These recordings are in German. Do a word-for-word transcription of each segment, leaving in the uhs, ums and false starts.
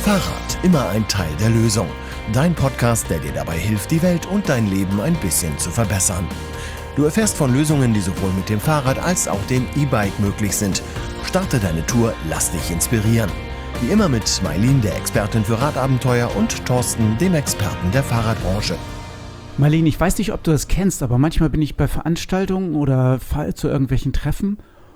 Fahrrad, immer ein Teil der Lösung. Dein Podcast, der dir dabei hilft, die Welt und dein Leben ein bisschen zu verbessern. Du erfährst von Lösungen, die sowohl mit dem Fahrrad als auch dem E-Bike möglich sind. Starte deine Tour, lass dich inspirieren. Wie immer mit Maylin, der Expertin für Radabenteuer, und Thorsten, dem Experten der Fahrradbranche. Maylin, ich weiß nicht, ob du das kennst, aber manchmal bin ich bei Veranstaltungen oder fahre zu irgendwelchen Treffen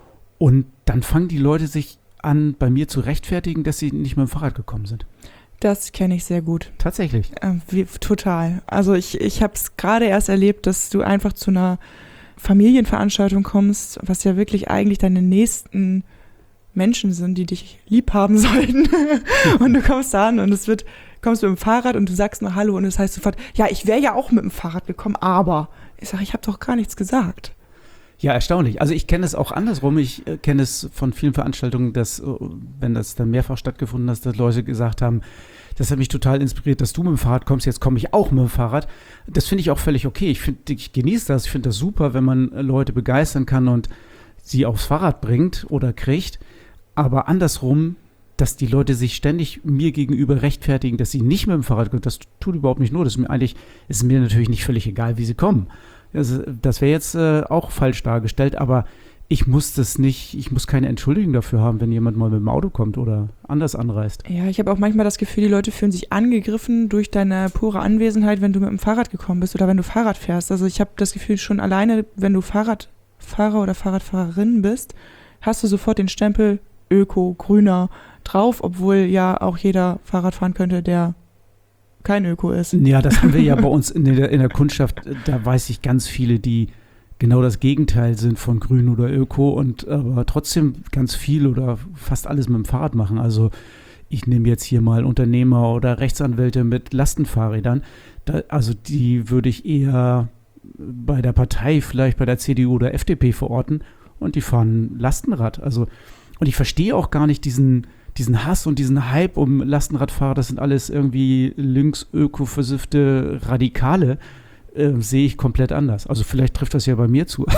und dann fangen die Leute sich an, bei mir zu rechtfertigen, dass sie nicht mit dem Fahrrad gekommen sind. Das kenne ich sehr gut. Tatsächlich? Äh, wie, total. Also ich, ich habe es gerade erst erlebt, dass du einfach zu einer Familienveranstaltung kommst, was ja wirklich eigentlich deine nächsten Menschen sind, die dich lieb haben sollten. Und du kommst da an und es wird, kommst mit dem Fahrrad und du sagst noch Hallo und es heißt sofort, ja, ich wäre ja auch mit dem Fahrrad gekommen, aber ich sage, ich habe doch gar nichts gesagt. Ja, erstaunlich. Also ich kenne es auch andersrum. Ich äh, kenne es von vielen Veranstaltungen, dass, äh, wenn das dann mehrfach stattgefunden hat, dass Leute gesagt haben, das hat mich total inspiriert, dass du mit dem Fahrrad kommst, jetzt komme ich auch mit dem Fahrrad. Das finde ich auch völlig okay. Ich, find, ich genieße das, ich finde das super, wenn man Leute begeistern kann und sie aufs Fahrrad bringt oder kriegt. Aber andersrum, dass die Leute sich ständig mir gegenüber rechtfertigen, dass sie nicht mit dem Fahrrad kommen, das tut überhaupt nicht nur. Das ist mir eigentlich, ist mir natürlich nicht völlig egal, wie sie kommen. Das, das wäre jetzt äh, auch falsch dargestellt, aber ich muss das nicht, ich muss keine Entschuldigung dafür haben, wenn jemand mal mit dem Auto kommt oder anders anreist. Ja, ich habe auch manchmal das Gefühl, die Leute fühlen sich angegriffen durch deine pure Anwesenheit, wenn du mit dem Fahrrad gekommen bist oder wenn du Fahrrad fährst. Also ich habe das Gefühl, schon alleine, wenn du Fahrradfahrer oder Fahrradfahrerin bist, hast du sofort den Stempel Öko, Grüner drauf, obwohl ja auch jeder Fahrrad fahren könnte, der kein Öko ist. Ja, das haben wir ja bei uns in der, in der Kundschaft, da weiß ich ganz viele, die genau das Gegenteil sind von Grün oder Öko und aber trotzdem ganz viel oder fast alles mit dem Fahrrad machen. Also ich nehme jetzt hier mal Unternehmer oder Rechtsanwälte mit Lastenfahrrädern. Da, also die würde ich eher bei der Partei, vielleicht bei der C D U oder F D P verorten und die fahren Lastenrad. Also und ich verstehe auch gar nicht diesen, diesen Hass und diesen Hype um Lastenradfahrer. Das sind alles irgendwie links-öko-versiffte Radikale. Äh, sehe ich komplett anders. Also vielleicht trifft das ja bei mir zu.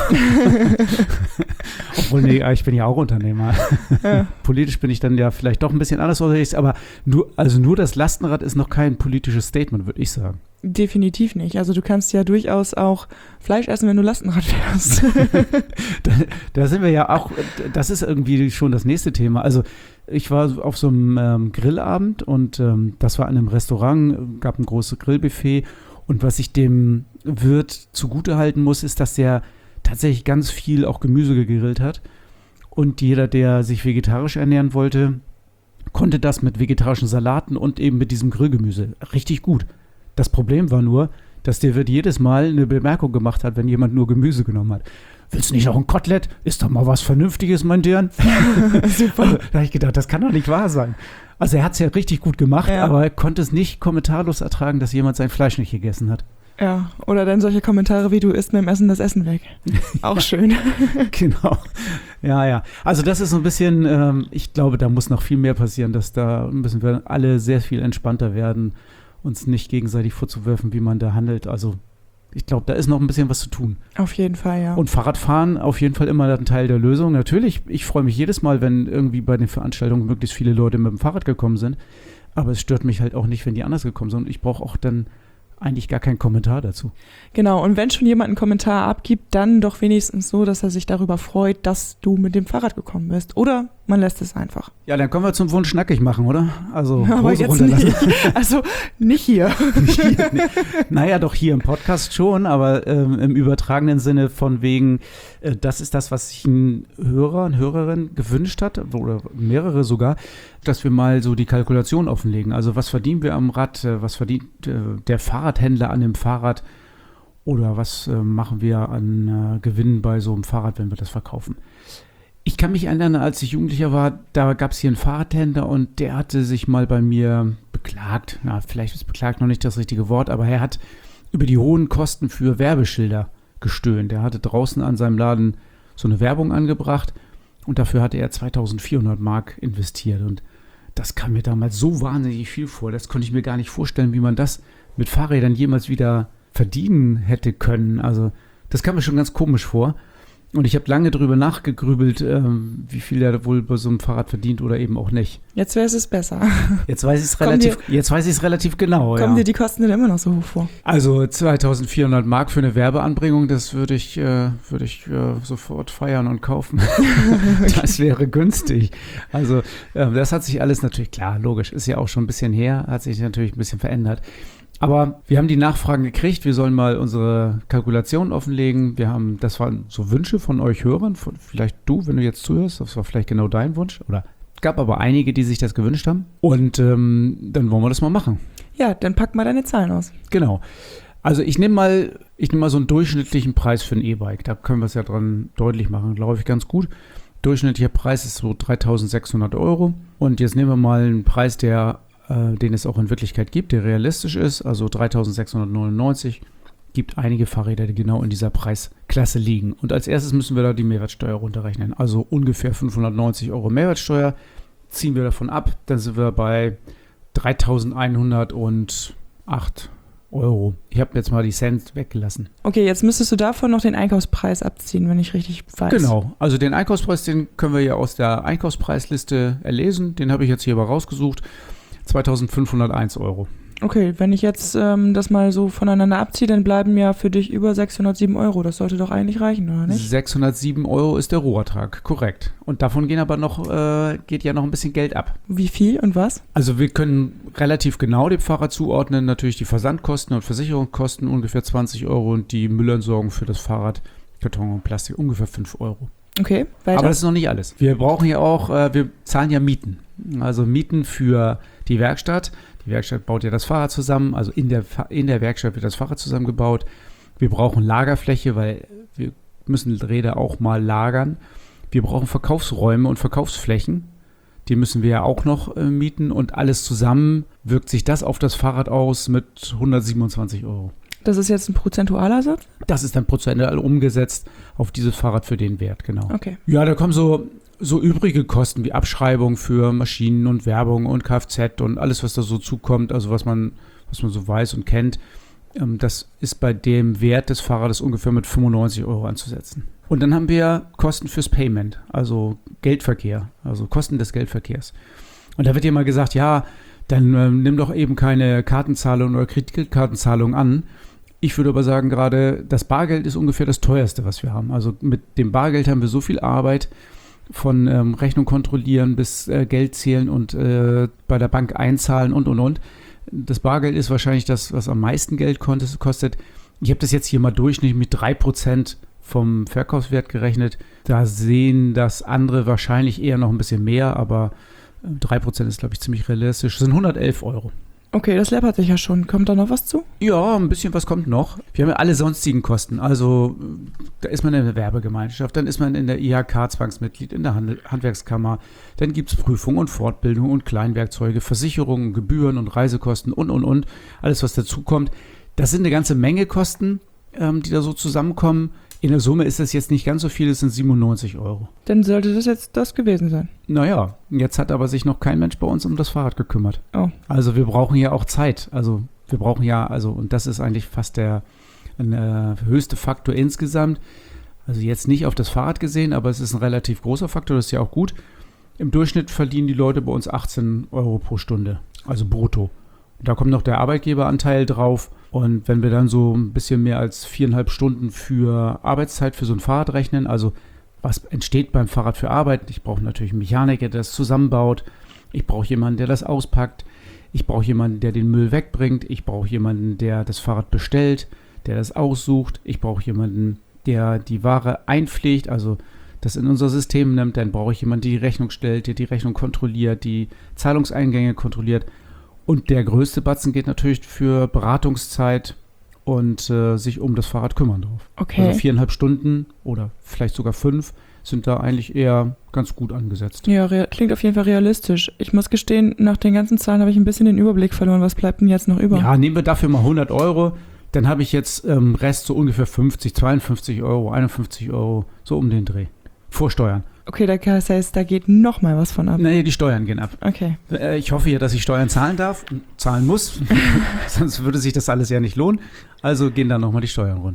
Obwohl, nee, ich bin ja auch Unternehmer. Ja. Politisch bin ich dann ja vielleicht doch ein bisschen anders unterwegs, aber nur, also nur das Lastenrad ist noch kein politisches Statement, würde ich sagen. Definitiv nicht. Also du kannst ja durchaus auch Fleisch essen, wenn du Lastenrad fährst. da, da sind wir ja auch, das ist irgendwie schon das nächste Thema. Also ich war auf so einem ähm, Grillabend und ähm, das war in einem Restaurant, gab ein großes Grillbuffet. Und was ich dem Wirt zugutehalten muss, ist, dass der tatsächlich ganz viel auch Gemüse gegrillt hat. Und jeder, der sich vegetarisch ernähren wollte, konnte das mit vegetarischen Salaten und eben mit diesem Grillgemüse. Richtig gut. Das Problem war nur, dass der Wirt jedes Mal eine Bemerkung gemacht hat, wenn jemand nur Gemüse genommen hat. Willst du nicht auch ein Kotelett? Ist doch mal was Vernünftiges, mein Dirn. Super. Da habe ich gedacht, das kann doch nicht wahr sein. Also er hat es ja richtig gut gemacht, ja. Aber er konnte es nicht kommentarlos ertragen, dass jemand sein Fleisch nicht gegessen hat. Ja, oder dann solche Kommentare wie, du isst mit dem Essen das Essen weg. Auch schön. Genau. Ja, ja. Also das ist so ein bisschen, ähm, ich glaube, da muss noch viel mehr passieren, dass da müssen wir alle sehr viel entspannter werden, uns nicht gegenseitig vorzuwerfen, wie man da handelt. Also ich glaube, da ist noch ein bisschen was zu tun. Auf jeden Fall, ja. Und Fahrradfahren auf jeden Fall immer ein Teil der Lösung. Natürlich, ich freue mich jedes Mal, wenn irgendwie bei den Veranstaltungen möglichst viele Leute mit dem Fahrrad gekommen sind. Aber es stört mich halt auch nicht, wenn die anders gekommen sind. Und ich brauche auch dann eigentlich gar keinen Kommentar dazu. Genau, und wenn schon jemand einen Kommentar abgibt, dann doch wenigstens so, dass er sich darüber freut, dass du mit dem Fahrrad gekommen bist. Oder man lässt es einfach. Ja, dann kommen wir zum Wunsch nackig machen, oder? Also ja, aber Hose jetzt runterlassen. nicht. Also nicht hier. hier nee. Naja, doch hier im Podcast schon, aber ähm, im übertragenen Sinne von wegen, äh, das ist das, was sich ein Hörer, eine Hörerin gewünscht hat, oder mehrere sogar, dass wir mal so die Kalkulation offenlegen. Also was verdienen wir am Rad, äh, was verdient äh, der Fahrradhändler an dem Fahrrad oder was äh, machen wir an äh, Gewinnen bei so einem Fahrrad, wenn wir das verkaufen. Ich kann mich erinnern, als ich Jugendlicher war, da gab es hier einen Fahrradhändler und der hatte sich mal bei mir beklagt. Na, vielleicht ist beklagt noch nicht das richtige Wort, aber er hat über die hohen Kosten für Werbeschilder gestöhnt. Er hatte draußen an seinem Laden so eine Werbung angebracht und dafür hatte er zweitausendvierhundert Mark investiert. Und das kam mir damals so wahnsinnig viel vor. Das konnte ich mir gar nicht vorstellen, wie man das mit Fahrrädern jemals wieder verdienen hätte können. Also das kam mir schon ganz komisch vor. Und ich habe lange drüber nachgegrübelt, ähm, wie viel er wohl bei so einem Fahrrad verdient oder eben auch nicht. Jetzt wäre es besser. Jetzt weiß ich es relativ, jetzt weiß ich es relativ genau. Kommen ja. dir die Kosten denn immer noch so hoch vor? Also zweitausendvierhundert Mark für eine Werbeanbringung, das würde ich, äh, würde ich äh, sofort feiern und kaufen. Das wäre günstig. Also äh, das hat sich alles natürlich, klar, logisch, ist ja auch schon ein bisschen her, hat sich natürlich ein bisschen verändert. Aber wir haben die Nachfragen gekriegt, wir sollen mal unsere Kalkulationen offenlegen. Wir haben, das waren so Wünsche von euch Hörern, von, vielleicht du, wenn du jetzt zuhörst, das war vielleicht genau dein Wunsch. Oder gab aber einige, die sich das gewünscht haben. Und ähm, dann wollen wir das mal machen. Ja, dann pack mal deine Zahlen aus. Genau. Also ich nehme mal, ich nehme mal so einen durchschnittlichen Preis für ein E-Bike. Da können wir es ja dran deutlich machen, glaube ich, ganz gut. Durchschnittlicher Preis ist so dreitausendsechshundert Euro. Und jetzt nehmen wir mal einen Preis, der den es auch in Wirklichkeit gibt, der realistisch ist, also dreitausendsechshundertneunundneunzig, gibt einige Fahrräder, die genau in dieser Preisklasse liegen. Und als erstes müssen wir da die Mehrwertsteuer runterrechnen, also ungefähr fünfhundertneunzig Euro Mehrwertsteuer, ziehen wir davon ab, dann sind wir bei dreitausendeinhundertacht Euro. Ich habe jetzt mal die Cent weggelassen. Okay, jetzt müsstest du davon noch den Einkaufspreis abziehen, wenn ich richtig weiß. Genau, also den Einkaufspreis, den können wir ja aus der Einkaufspreisliste erlesen, den habe ich jetzt hier aber rausgesucht. zweitausendfünfhunderteins Euro. Okay, wenn ich jetzt ähm, das mal so voneinander abziehe, dann bleiben ja für dich über sechshundertsieben Euro. Das sollte doch eigentlich reichen, oder nicht? sechshundertsieben Euro ist der Rohertrag, korrekt. Und davon gehen aber noch, äh, geht ja noch ein bisschen Geld ab. Wie viel und was? Also wir können relativ genau dem Fahrer zuordnen, natürlich die Versandkosten und Versicherungskosten ungefähr zwanzig Euro und die Müllentsorgung für das Fahrrad, Karton und Plastik ungefähr fünf Euro. Okay, weiter. Aber das ist noch nicht alles. Wir brauchen ja auch, äh, wir zahlen ja Mieten. Also Mieten für die Werkstatt. Die Werkstatt baut ja das Fahrrad zusammen, also in der, in der Werkstatt wird das Fahrrad zusammengebaut. Wir brauchen Lagerfläche, weil wir müssen Räder auch mal lagern. Wir brauchen Verkaufsräume und Verkaufsflächen. Die müssen wir ja auch noch äh, mieten und alles zusammen wirkt sich das auf das Fahrrad aus mit hundertsiebenundzwanzig Euro. Das ist jetzt ein prozentualer Satz? Das ist dann prozentual umgesetzt auf dieses Fahrrad für den Wert, genau. Okay. Ja, da kommen so, so übrige Kosten wie Abschreibung für Maschinen und Werbung und Kfz und alles, was da so zukommt, also was man, was man so weiß und kennt. Ähm, das ist bei dem Wert des Fahrrades ungefähr mit fünfundneunzig Euro anzusetzen. Und dann haben wir Kosten fürs Payment, also Geldverkehr, also Kosten des Geldverkehrs. Und da wird ja mal gesagt, ja, dann ähm, nimm doch eben keine Kartenzahlung oder Kreditkartenzahlung an. Ich würde aber sagen, gerade das Bargeld ist ungefähr das teuerste, was wir haben. Also mit dem Bargeld haben wir so viel Arbeit, von ähm, Rechnung kontrollieren bis äh, Geld zählen und äh, bei der Bank einzahlen und, und, und. Das Bargeld ist wahrscheinlich das, was am meisten Geld kostet. Ich habe das jetzt hier mal durchschnittlich mit drei Prozent vom Verkaufswert gerechnet. Da sehen das andere wahrscheinlich eher noch ein bisschen mehr, aber äh, drei Prozent ist, glaube ich, ziemlich realistisch. Das sind hundertelf Euro. Okay, das läppert sich ja schon. Kommt da noch was zu? Ja, ein bisschen was kommt noch. Wir haben ja alle sonstigen Kosten. Also da ist man in der Werbegemeinschaft, dann ist man in der I H K-Zwangsmitglied, in der Hand- Handwerkskammer. Dann gibt es Prüfung und Fortbildung und Kleinwerkzeuge, Versicherungen, Gebühren und Reisekosten und, und, und. Alles, was dazukommt. Das sind eine ganze Menge Kosten, ähm, die da so zusammenkommen. In der Summe ist das jetzt nicht ganz so viel, es sind siebenundneunzig Euro. Dann sollte das jetzt das gewesen sein. Naja, jetzt hat aber sich noch kein Mensch bei uns um das Fahrrad gekümmert. Oh. Also wir brauchen ja auch Zeit. Also wir brauchen ja, also und das ist eigentlich fast der äh, höchste Faktor insgesamt. Also jetzt nicht auf das Fahrrad gesehen, aber es ist ein relativ großer Faktor, das ist ja auch gut. Im Durchschnitt verdienen die Leute bei uns achtzehn Euro pro Stunde, also brutto. Da kommt noch der Arbeitgeberanteil drauf. Und wenn wir dann so ein bisschen mehr als viereinhalb Stunden für Arbeitszeit für so ein Fahrrad rechnen, also was entsteht beim Fahrrad für Arbeit? Ich brauche natürlich einen Mechaniker, der das zusammenbaut. Ich brauche jemanden, der das auspackt. Ich brauche jemanden, der den Müll wegbringt. Ich brauche jemanden, der das Fahrrad bestellt, der das aussucht. Ich brauche jemanden, der die Ware einpflegt, also das in unser System nimmt. Dann brauche ich jemanden, der die Rechnung stellt, der die Rechnung kontrolliert, die Zahlungseingänge kontrolliert. Und der größte Batzen geht natürlich für Beratungszeit und äh, sich um das Fahrrad kümmern drauf. Okay. Also viereinhalb Stunden oder vielleicht sogar fünf sind da eigentlich eher ganz gut angesetzt. Ja, rea- klingt auf jeden Fall realistisch. Ich muss gestehen, nach den ganzen Zahlen habe ich ein bisschen den Überblick verloren. Was bleibt denn jetzt noch über? Ja, nehmen wir dafür mal hundert Euro. Dann habe ich jetzt ähm, Rest so ungefähr fünfzig, zweiundfünfzig Euro, einundfünfzig Euro, so um den Dreh. Vor Steuern. Okay, das heißt, da geht noch mal was von ab. Nee, die Steuern gehen ab. Okay. Äh, ich hoffe ja, dass ich Steuern zahlen darf, zahlen muss, sonst würde sich das alles ja nicht lohnen. Also gehen dann nochmal die Steuern runter.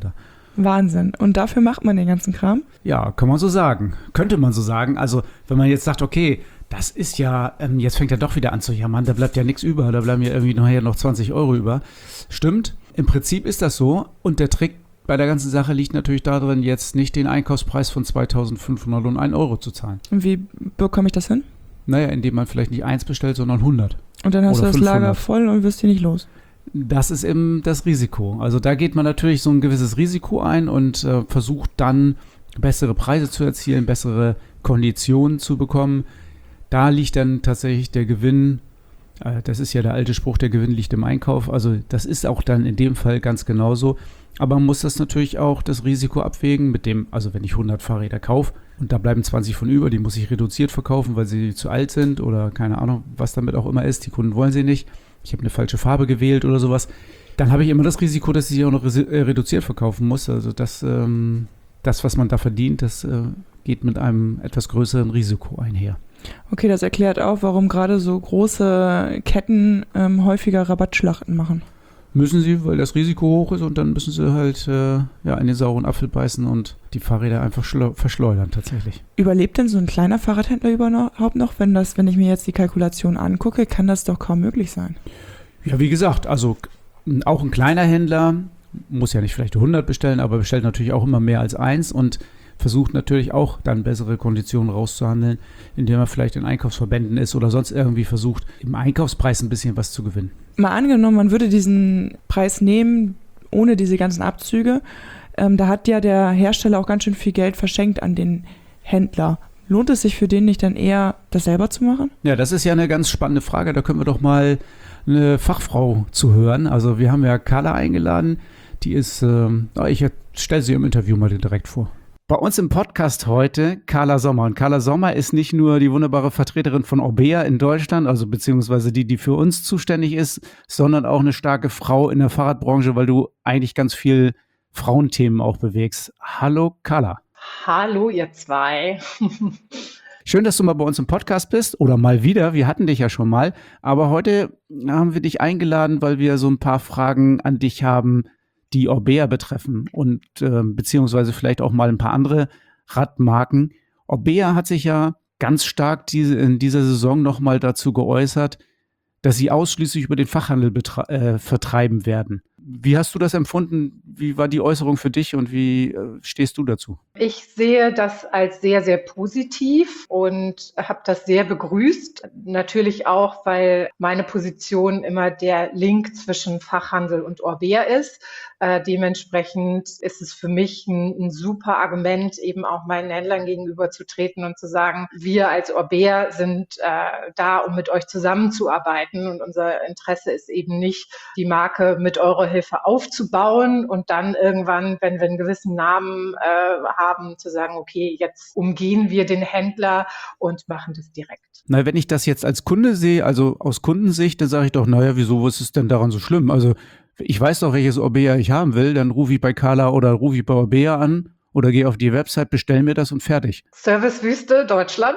Wahnsinn. Und dafür macht man den ganzen Kram? Ja, kann man so sagen. Könnte man so sagen. Also wenn man jetzt sagt, okay, das ist ja, ähm, jetzt fängt er doch wieder an zu jammern, da bleibt ja nichts über, da bleiben ja irgendwie nachher noch zwanzig Euro über. Stimmt, im Prinzip ist das so. Und der Trick bei der ganzen Sache liegt natürlich darin, jetzt nicht den Einkaufspreis von zweitausendfünfhundert und ein Euro zu zahlen. Und wie bekomme ich das hin? Naja, indem man vielleicht nicht eins bestellt, sondern hundert. Und dann hast Oder du das fünfhundert. Lager voll und wirst hier nicht los. Das ist eben das Risiko. Also da geht man natürlich so ein gewisses Risiko ein und äh, versucht dann bessere Preise zu erzielen, bessere Konditionen zu bekommen. Da liegt dann tatsächlich der Gewinn, äh, das ist ja der alte Spruch, der Gewinn liegt im Einkauf. Also das ist auch dann in dem Fall ganz genauso. Aber man muss das natürlich auch das Risiko abwägen mit dem, also wenn ich hundert Fahrräder kaufe und da bleiben zwanzig von über, die muss ich reduziert verkaufen, weil sie zu alt sind oder keine Ahnung, was damit auch immer ist. Die Kunden wollen sie nicht. Ich habe eine falsche Farbe gewählt oder sowas. Dann habe ich immer das Risiko, dass ich sie auch noch reduziert verkaufen muss. Also das, ähm, das was man da verdient, das äh, geht mit einem etwas größeren Risiko einher. Okay, das erklärt auch, warum gerade so große Ketten ähm, häufiger Rabattschlachten machen. Müssen sie, weil das Risiko hoch ist und dann müssen sie halt äh, ja, in den sauren Apfel beißen und die Fahrräder einfach schlo- verschleudern tatsächlich. Überlebt denn so ein kleiner Fahrradhändler überhaupt noch? Wenn das, wenn ich mir jetzt die Kalkulation angucke, kann das doch kaum möglich sein. Ja, wie gesagt, also auch ein kleiner Händler muss ja nicht vielleicht hundert bestellen, aber bestellt natürlich auch immer mehr als eins und versucht natürlich auch dann bessere Konditionen rauszuhandeln, indem er vielleicht in Einkaufsverbänden ist oder sonst irgendwie versucht, im Einkaufspreis ein bisschen was zu gewinnen. Mal angenommen, man würde diesen Preis nehmen, ohne diese ganzen Abzüge. Ähm, da hat ja der Hersteller auch ganz schön viel Geld verschenkt an den Händler. Lohnt es sich für den nicht dann eher, das selber zu machen? Ja, das ist ja eine ganz spannende Frage. Da können wir doch mal eine Fachfrau zu hören. Also wir haben ja Carla eingeladen. Die ist, ähm, ich stelle sie im Interview mal direkt vor. Bei uns im Podcast heute Carla Sommer. Und Carla Sommer ist nicht nur die wunderbare Vertreterin von Orbea in Deutschland, also beziehungsweise die, die für uns zuständig ist, sondern auch eine starke Frau in der Fahrradbranche, weil du eigentlich ganz viel Frauenthemen auch bewegst. Hallo Carla. Hallo ihr zwei. Schön, dass du mal bei uns im Podcast bist oder mal wieder. Wir hatten dich ja schon mal, aber heute haben wir dich eingeladen, weil wir so ein paar Fragen an dich haben, die Orbea betreffen und äh, beziehungsweise vielleicht auch mal ein paar andere Radmarken. Orbea hat sich ja ganz stark diese, in dieser Saison nochmal dazu geäußert, dass sie ausschließlich über den Fachhandel betra- äh, vertreiben werden. Wie hast du das empfunden? Wie war die Äußerung für dich und wie äh, stehst du dazu? Ich sehe das als sehr, sehr positiv und habe das sehr begrüßt. Natürlich auch, weil meine Position immer der Link zwischen Fachhandel und Orbea ist. Äh, dementsprechend ist es für mich ein, ein super Argument, eben auch meinen Händlern gegenüberzutreten und zu sagen, wir als Orbea sind äh, da, um mit euch zusammenzuarbeiten und unser Interesse ist eben nicht, die Marke mit eurer Hilfe aufzubauen und dann irgendwann, wenn wir einen gewissen Namen äh, haben, zu sagen, okay, jetzt umgehen wir den Händler und machen das direkt. Na, wenn ich das jetzt als Kunde sehe, also aus Kundensicht, dann sage ich doch, naja, wieso, was ist denn daran so schlimm? Also ich weiß doch, welches Orbea ich haben will, dann rufe ich bei Carla oder rufe ich bei Orbea an oder gehe auf die Website, bestell mir das und fertig. Servicewüste Deutschland,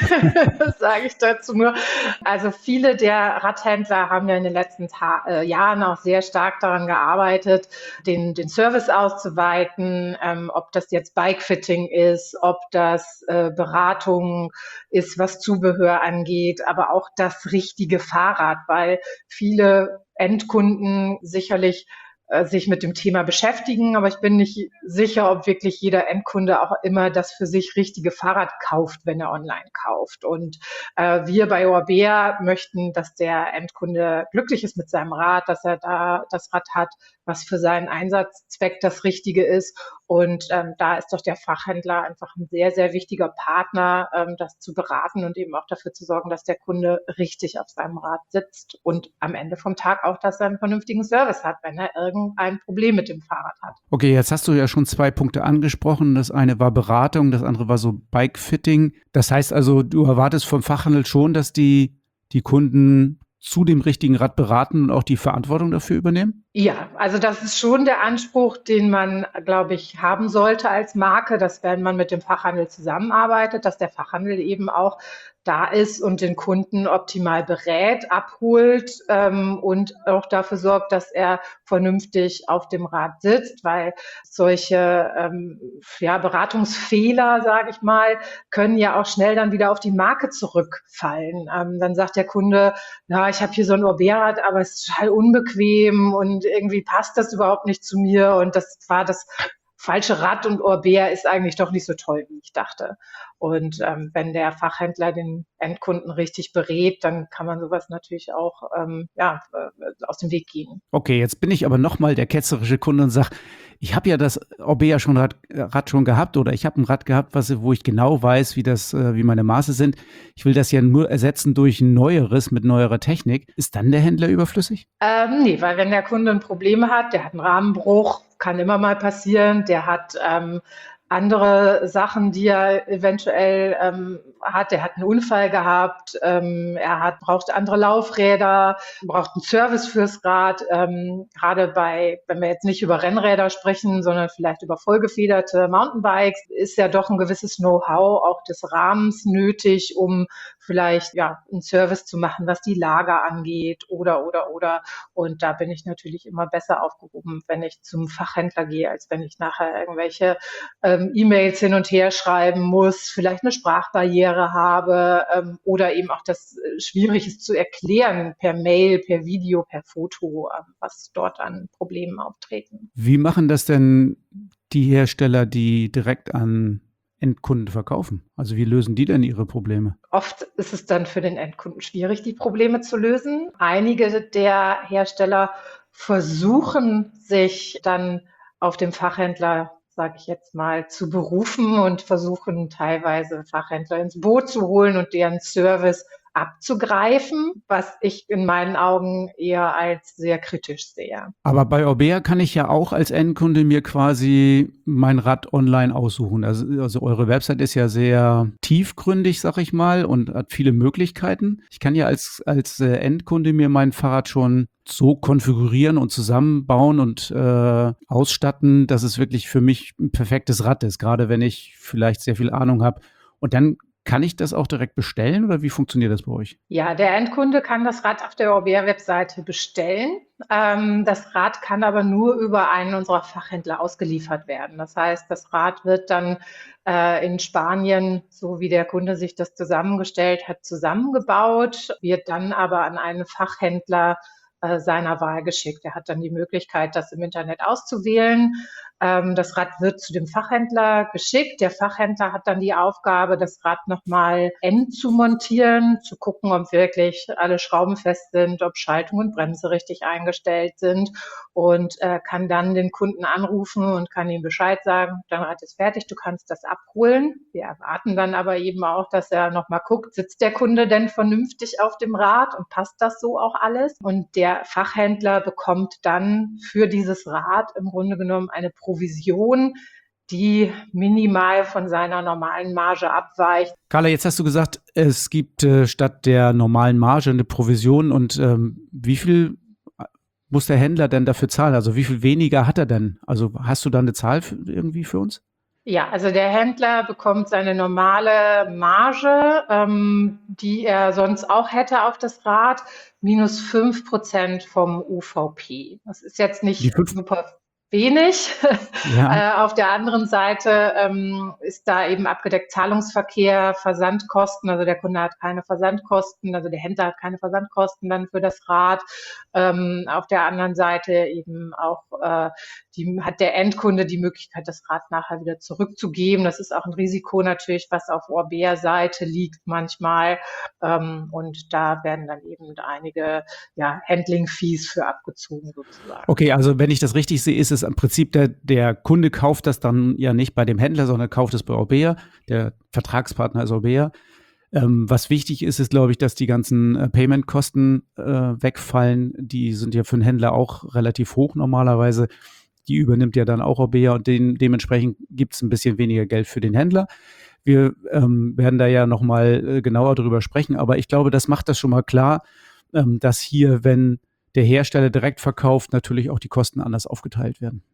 das sage ich dazu nur. Also viele der Radhändler haben ja in den letzten Ta- äh, Jahren auch sehr stark daran gearbeitet, den, den Service auszuweiten, ähm, ob das jetzt Bikefitting ist, ob das äh, Beratung ist, was Zubehör angeht, aber auch das richtige Fahrrad, weil viele Endkunden sicherlich sich mit dem Thema beschäftigen, aber ich bin nicht sicher, ob wirklich jeder Endkunde auch immer das für sich richtige Fahrrad kauft, wenn er online kauft. Und äh, wir bei Orbea möchten, dass der Endkunde glücklich ist mit seinem Rad, dass er da das Rad hat, was für seinen Einsatzzweck das Richtige ist. Und ähm, da ist doch der Fachhändler einfach ein sehr, sehr wichtiger Partner, ähm, das zu beraten und eben auch dafür zu sorgen, dass der Kunde richtig auf seinem Rad sitzt und am Ende vom Tag auch, dass er einen vernünftigen Service hat, wenn er irgendein Problem mit dem Fahrrad hat. Okay, jetzt hast du ja schon zwei Punkte angesprochen. Das eine war Beratung, das andere war so Bikefitting. Das heißt also, du erwartest vom Fachhandel schon, dass die, die Kunden zu dem richtigen Rad beraten und auch die Verantwortung dafür übernehmen? Ja, also das ist schon der Anspruch, den man, glaube ich, haben sollte als Marke, dass wenn man mit dem Fachhandel zusammenarbeitet, dass der Fachhandel eben auch da ist und den Kunden optimal berät, abholt ähm, und auch dafür sorgt, dass er vernünftig auf dem Rad sitzt, weil solche ähm, ja, Beratungsfehler, sage ich mal, können ja auch schnell dann wieder auf die Marke zurückfallen. Ähm, dann sagt der Kunde, na, ich habe hier so ein Orbea-Rad, aber es ist total unbequem und irgendwie passt das überhaupt nicht zu mir und das war das falsche Rad und Orbea ist eigentlich doch nicht so toll, wie ich dachte. Und ähm, wenn der Fachhändler den Endkunden richtig berät, dann kann man sowas natürlich auch ähm, ja, äh, aus dem Weg gehen. Okay, jetzt bin ich aber nochmal der ketzerische Kunde und sage, ich habe ja das Orbea schon Rad, Rad schon gehabt oder ich habe ein Rad gehabt, was, wo ich genau weiß, wie das, äh, wie meine Maße sind. Ich will das ja nur ersetzen durch ein neueres mit neuerer Technik. Ist dann der Händler überflüssig? Ähm, nee, weil wenn der Kunde ein Problem hat, der hat einen Rahmenbruch, kann immer mal passieren, der hat ähm, andere Sachen, die er eventuell ähm, hat. Er hat einen Unfall gehabt, ähm, er hat, braucht andere Laufräder, braucht einen Service fürs Rad. Ähm, gerade bei, wenn wir jetzt nicht über Rennräder sprechen, sondern vielleicht über vollgefederte Mountainbikes, ist ja doch ein gewisses Know-how auch des Rahmens nötig, um vielleicht ja einen Service zu machen, was die Lager angeht oder, oder, oder. Und da bin ich natürlich immer besser aufgehoben, wenn ich zum Fachhändler gehe, als wenn ich nachher irgendwelche ähm, E-Mails hin und her schreiben muss, vielleicht eine Sprachbarriere habe ähm, oder eben auch das äh, schwierig ist zu erklären per Mail, per Video, per Foto, äh, was dort an Problemen auftreten. Wie machen das denn die Hersteller, die direkt an Endkunden verkaufen? Also wie lösen die denn ihre Probleme? Oft ist es dann für den Endkunden schwierig, die Probleme zu lösen. Einige der Hersteller versuchen sich dann auf dem Fachhändler, sage ich jetzt mal, zu berufen und versuchen teilweise Fachhändler ins Boot zu holen und deren Service abzugreifen, was ich in meinen Augen eher als sehr kritisch sehe. Aber bei Orbea kann ich ja auch als Endkunde mir quasi mein Rad online aussuchen. Also, also eure Website ist ja sehr tiefgründig, sag ich mal, und hat viele Möglichkeiten. Ich kann ja als, als Endkunde mir mein Fahrrad schon so konfigurieren und zusammenbauen und äh, ausstatten, dass es wirklich für mich ein perfektes Rad ist, gerade wenn ich vielleicht sehr viel Ahnung habe. Und dann kann ich das auch direkt bestellen oder wie funktioniert das bei euch? Ja, der Endkunde kann das Rad auf der Orbea-Webseite bestellen. Ähm, das Rad kann aber nur über einen unserer Fachhändler ausgeliefert werden. Das heißt, das Rad wird dann äh, in Spanien, so wie der Kunde sich das zusammengestellt hat, zusammengebaut, wird dann aber an einen Fachhändler äh, seiner Wahl geschickt. Er hat dann die Möglichkeit, das im Internet auszuwählen. Ähm, das Rad wird zu dem Fachhändler geschickt. Der Fachhändler hat dann die Aufgabe, das Rad nochmal end zu montieren, zu gucken, ob wirklich alle Schrauben fest sind, ob Schaltung und Bremse richtig eingestellt sind und äh, kann dann den Kunden anrufen und kann ihm Bescheid sagen, dein Rad ist fertig, du kannst das abholen. Wir erwarten dann aber eben auch, dass er nochmal guckt, sitzt der Kunde denn vernünftig auf dem Rad und passt das so auch alles? Und der Fachhändler bekommt dann für dieses Rad im Grunde genommen eine Provision, die minimal von seiner normalen Marge abweicht. Carla, jetzt hast du gesagt, es gibt äh, statt der normalen Marge eine Provision und ähm, wie viel muss der Händler denn dafür zahlen? Also wie viel weniger hat er denn? Also hast du da eine Zahl für, irgendwie für uns? Ja, also der Händler bekommt seine normale Marge, ähm, die er sonst auch hätte auf das Rad, minus fünf Prozent vom U V P. Das ist jetzt nicht super wenig. Ja. äh, auf der anderen Seite ähm, ist da eben abgedeckt Zahlungsverkehr, Versandkosten. Also der Kunde hat keine Versandkosten, also der Händler hat keine Versandkosten dann für das Rad. Ähm, auf der anderen Seite eben auch äh, die, hat der Endkunde die Möglichkeit, das Rad nachher wieder zurückzugeben. Das ist auch ein Risiko natürlich, was auf Orbea-Seite liegt manchmal. Ähm, und da werden dann eben einige ja, Handling-Fees für abgezogen sozusagen. Okay, also wenn ich das richtig sehe, ist es im Prinzip, der, der Kunde kauft das dann ja nicht bei dem Händler, sondern kauft es bei Orbea. Der Vertragspartner ist Orbea. Ähm, was wichtig ist, ist, glaube ich, dass die ganzen äh, Payment-Kosten äh, wegfallen. Die sind ja für den Händler auch relativ hoch normalerweise. Die übernimmt ja dann auch Orbea und den, dementsprechend gibt es ein bisschen weniger Geld für den Händler. Wir ähm, werden da ja nochmal äh, genauer drüber sprechen, aber ich glaube, das macht das schon mal klar, ähm, dass hier, wenn der Hersteller direkt verkauft, natürlich auch die Kosten anders aufgeteilt werden.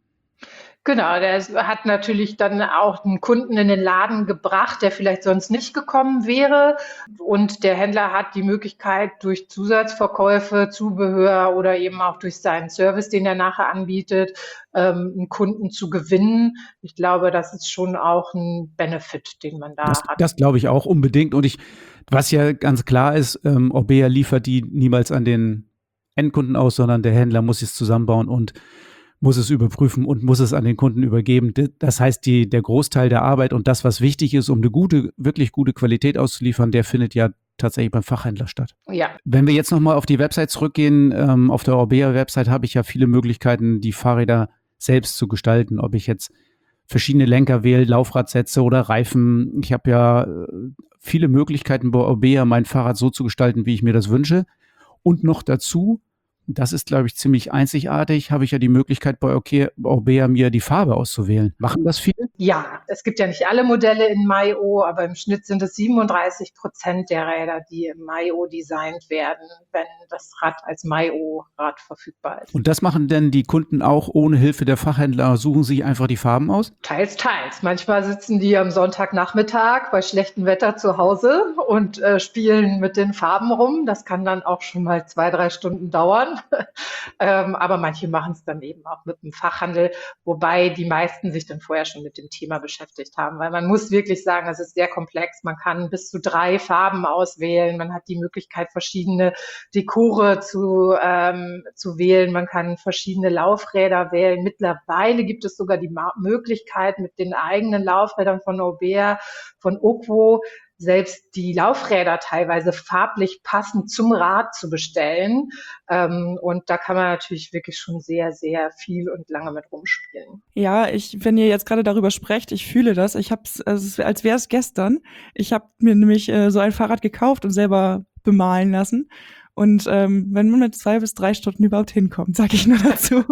Genau, der hat natürlich dann auch einen Kunden in den Laden gebracht, der vielleicht sonst nicht gekommen wäre. Und der Händler hat die Möglichkeit, durch Zusatzverkäufe, Zubehör oder eben auch durch seinen Service, den er nachher anbietet, ähm, einen Kunden zu gewinnen. Ich glaube, das ist schon auch ein Benefit, den man da Das, hat. das glaube ich auch unbedingt. Und ich, was ja ganz klar ist, ähm, Orbea liefert die niemals an den Endkunden aus, sondern der Händler muss es zusammenbauen und muss es überprüfen und muss es an den Kunden übergeben. Das heißt, die, der Großteil der Arbeit und das, was wichtig ist, um eine gute, wirklich gute Qualität auszuliefern, der findet ja tatsächlich beim Fachhändler statt. Ja. Wenn wir jetzt nochmal auf die Website zurückgehen, ähm, auf der Orbea-Website habe ich ja viele Möglichkeiten, die Fahrräder selbst zu gestalten. Ob ich jetzt verschiedene Lenker wähle, Laufradsätze oder Reifen. Ich habe ja äh, viele Möglichkeiten bei Orbea, mein Fahrrad so zu gestalten, wie ich mir das wünsche. Und noch dazu, das ist, glaube ich, ziemlich einzigartig, habe ich ja die Möglichkeit, bei Orbea mir die Farbe auszuwählen. Machen das viele? Ja, es gibt ja nicht alle Modelle in M I O, aber im Schnitt sind es siebenunddreißig Prozent der Räder, die im M I O designt werden, wenn das Rad als M I O-Rad verfügbar ist. Und das machen denn die Kunden auch ohne Hilfe der Fachhändler, suchen sich einfach die Farben aus? Teils, teils. Manchmal sitzen die am Sonntagnachmittag bei schlechtem Wetter zu Hause und äh, spielen mit den Farben rum. Das kann dann auch schon mal zwei, drei Stunden dauern. ähm, aber manche machen es dann eben auch mit dem Fachhandel, wobei die meisten sich dann vorher schon mit dem Thema beschäftigt haben, weil man muss wirklich sagen, es ist sehr komplex. Man kann bis zu drei Farben auswählen. Man hat die Möglichkeit, verschiedene Dekore zu, ähm, zu wählen. Man kann verschiedene Laufräder wählen. Mittlerweile gibt es sogar die Ma- Möglichkeit, mit den eigenen Laufrädern von Orbea, von Oquo, selbst die Laufräder teilweise farblich passend zum Rad zu bestellen. Ähm, und da kann man natürlich wirklich schon sehr, sehr viel und lange mit rumspielen. Ja, ich, wenn ihr jetzt gerade darüber sprecht, ich fühle das. Ich habe es, also, als wäre es gestern. Ich habe mir nämlich äh, so ein Fahrrad gekauft und selber bemalen lassen. Und ähm, wenn man mit zwei bis drei Stunden überhaupt hinkommt, sage ich nur dazu.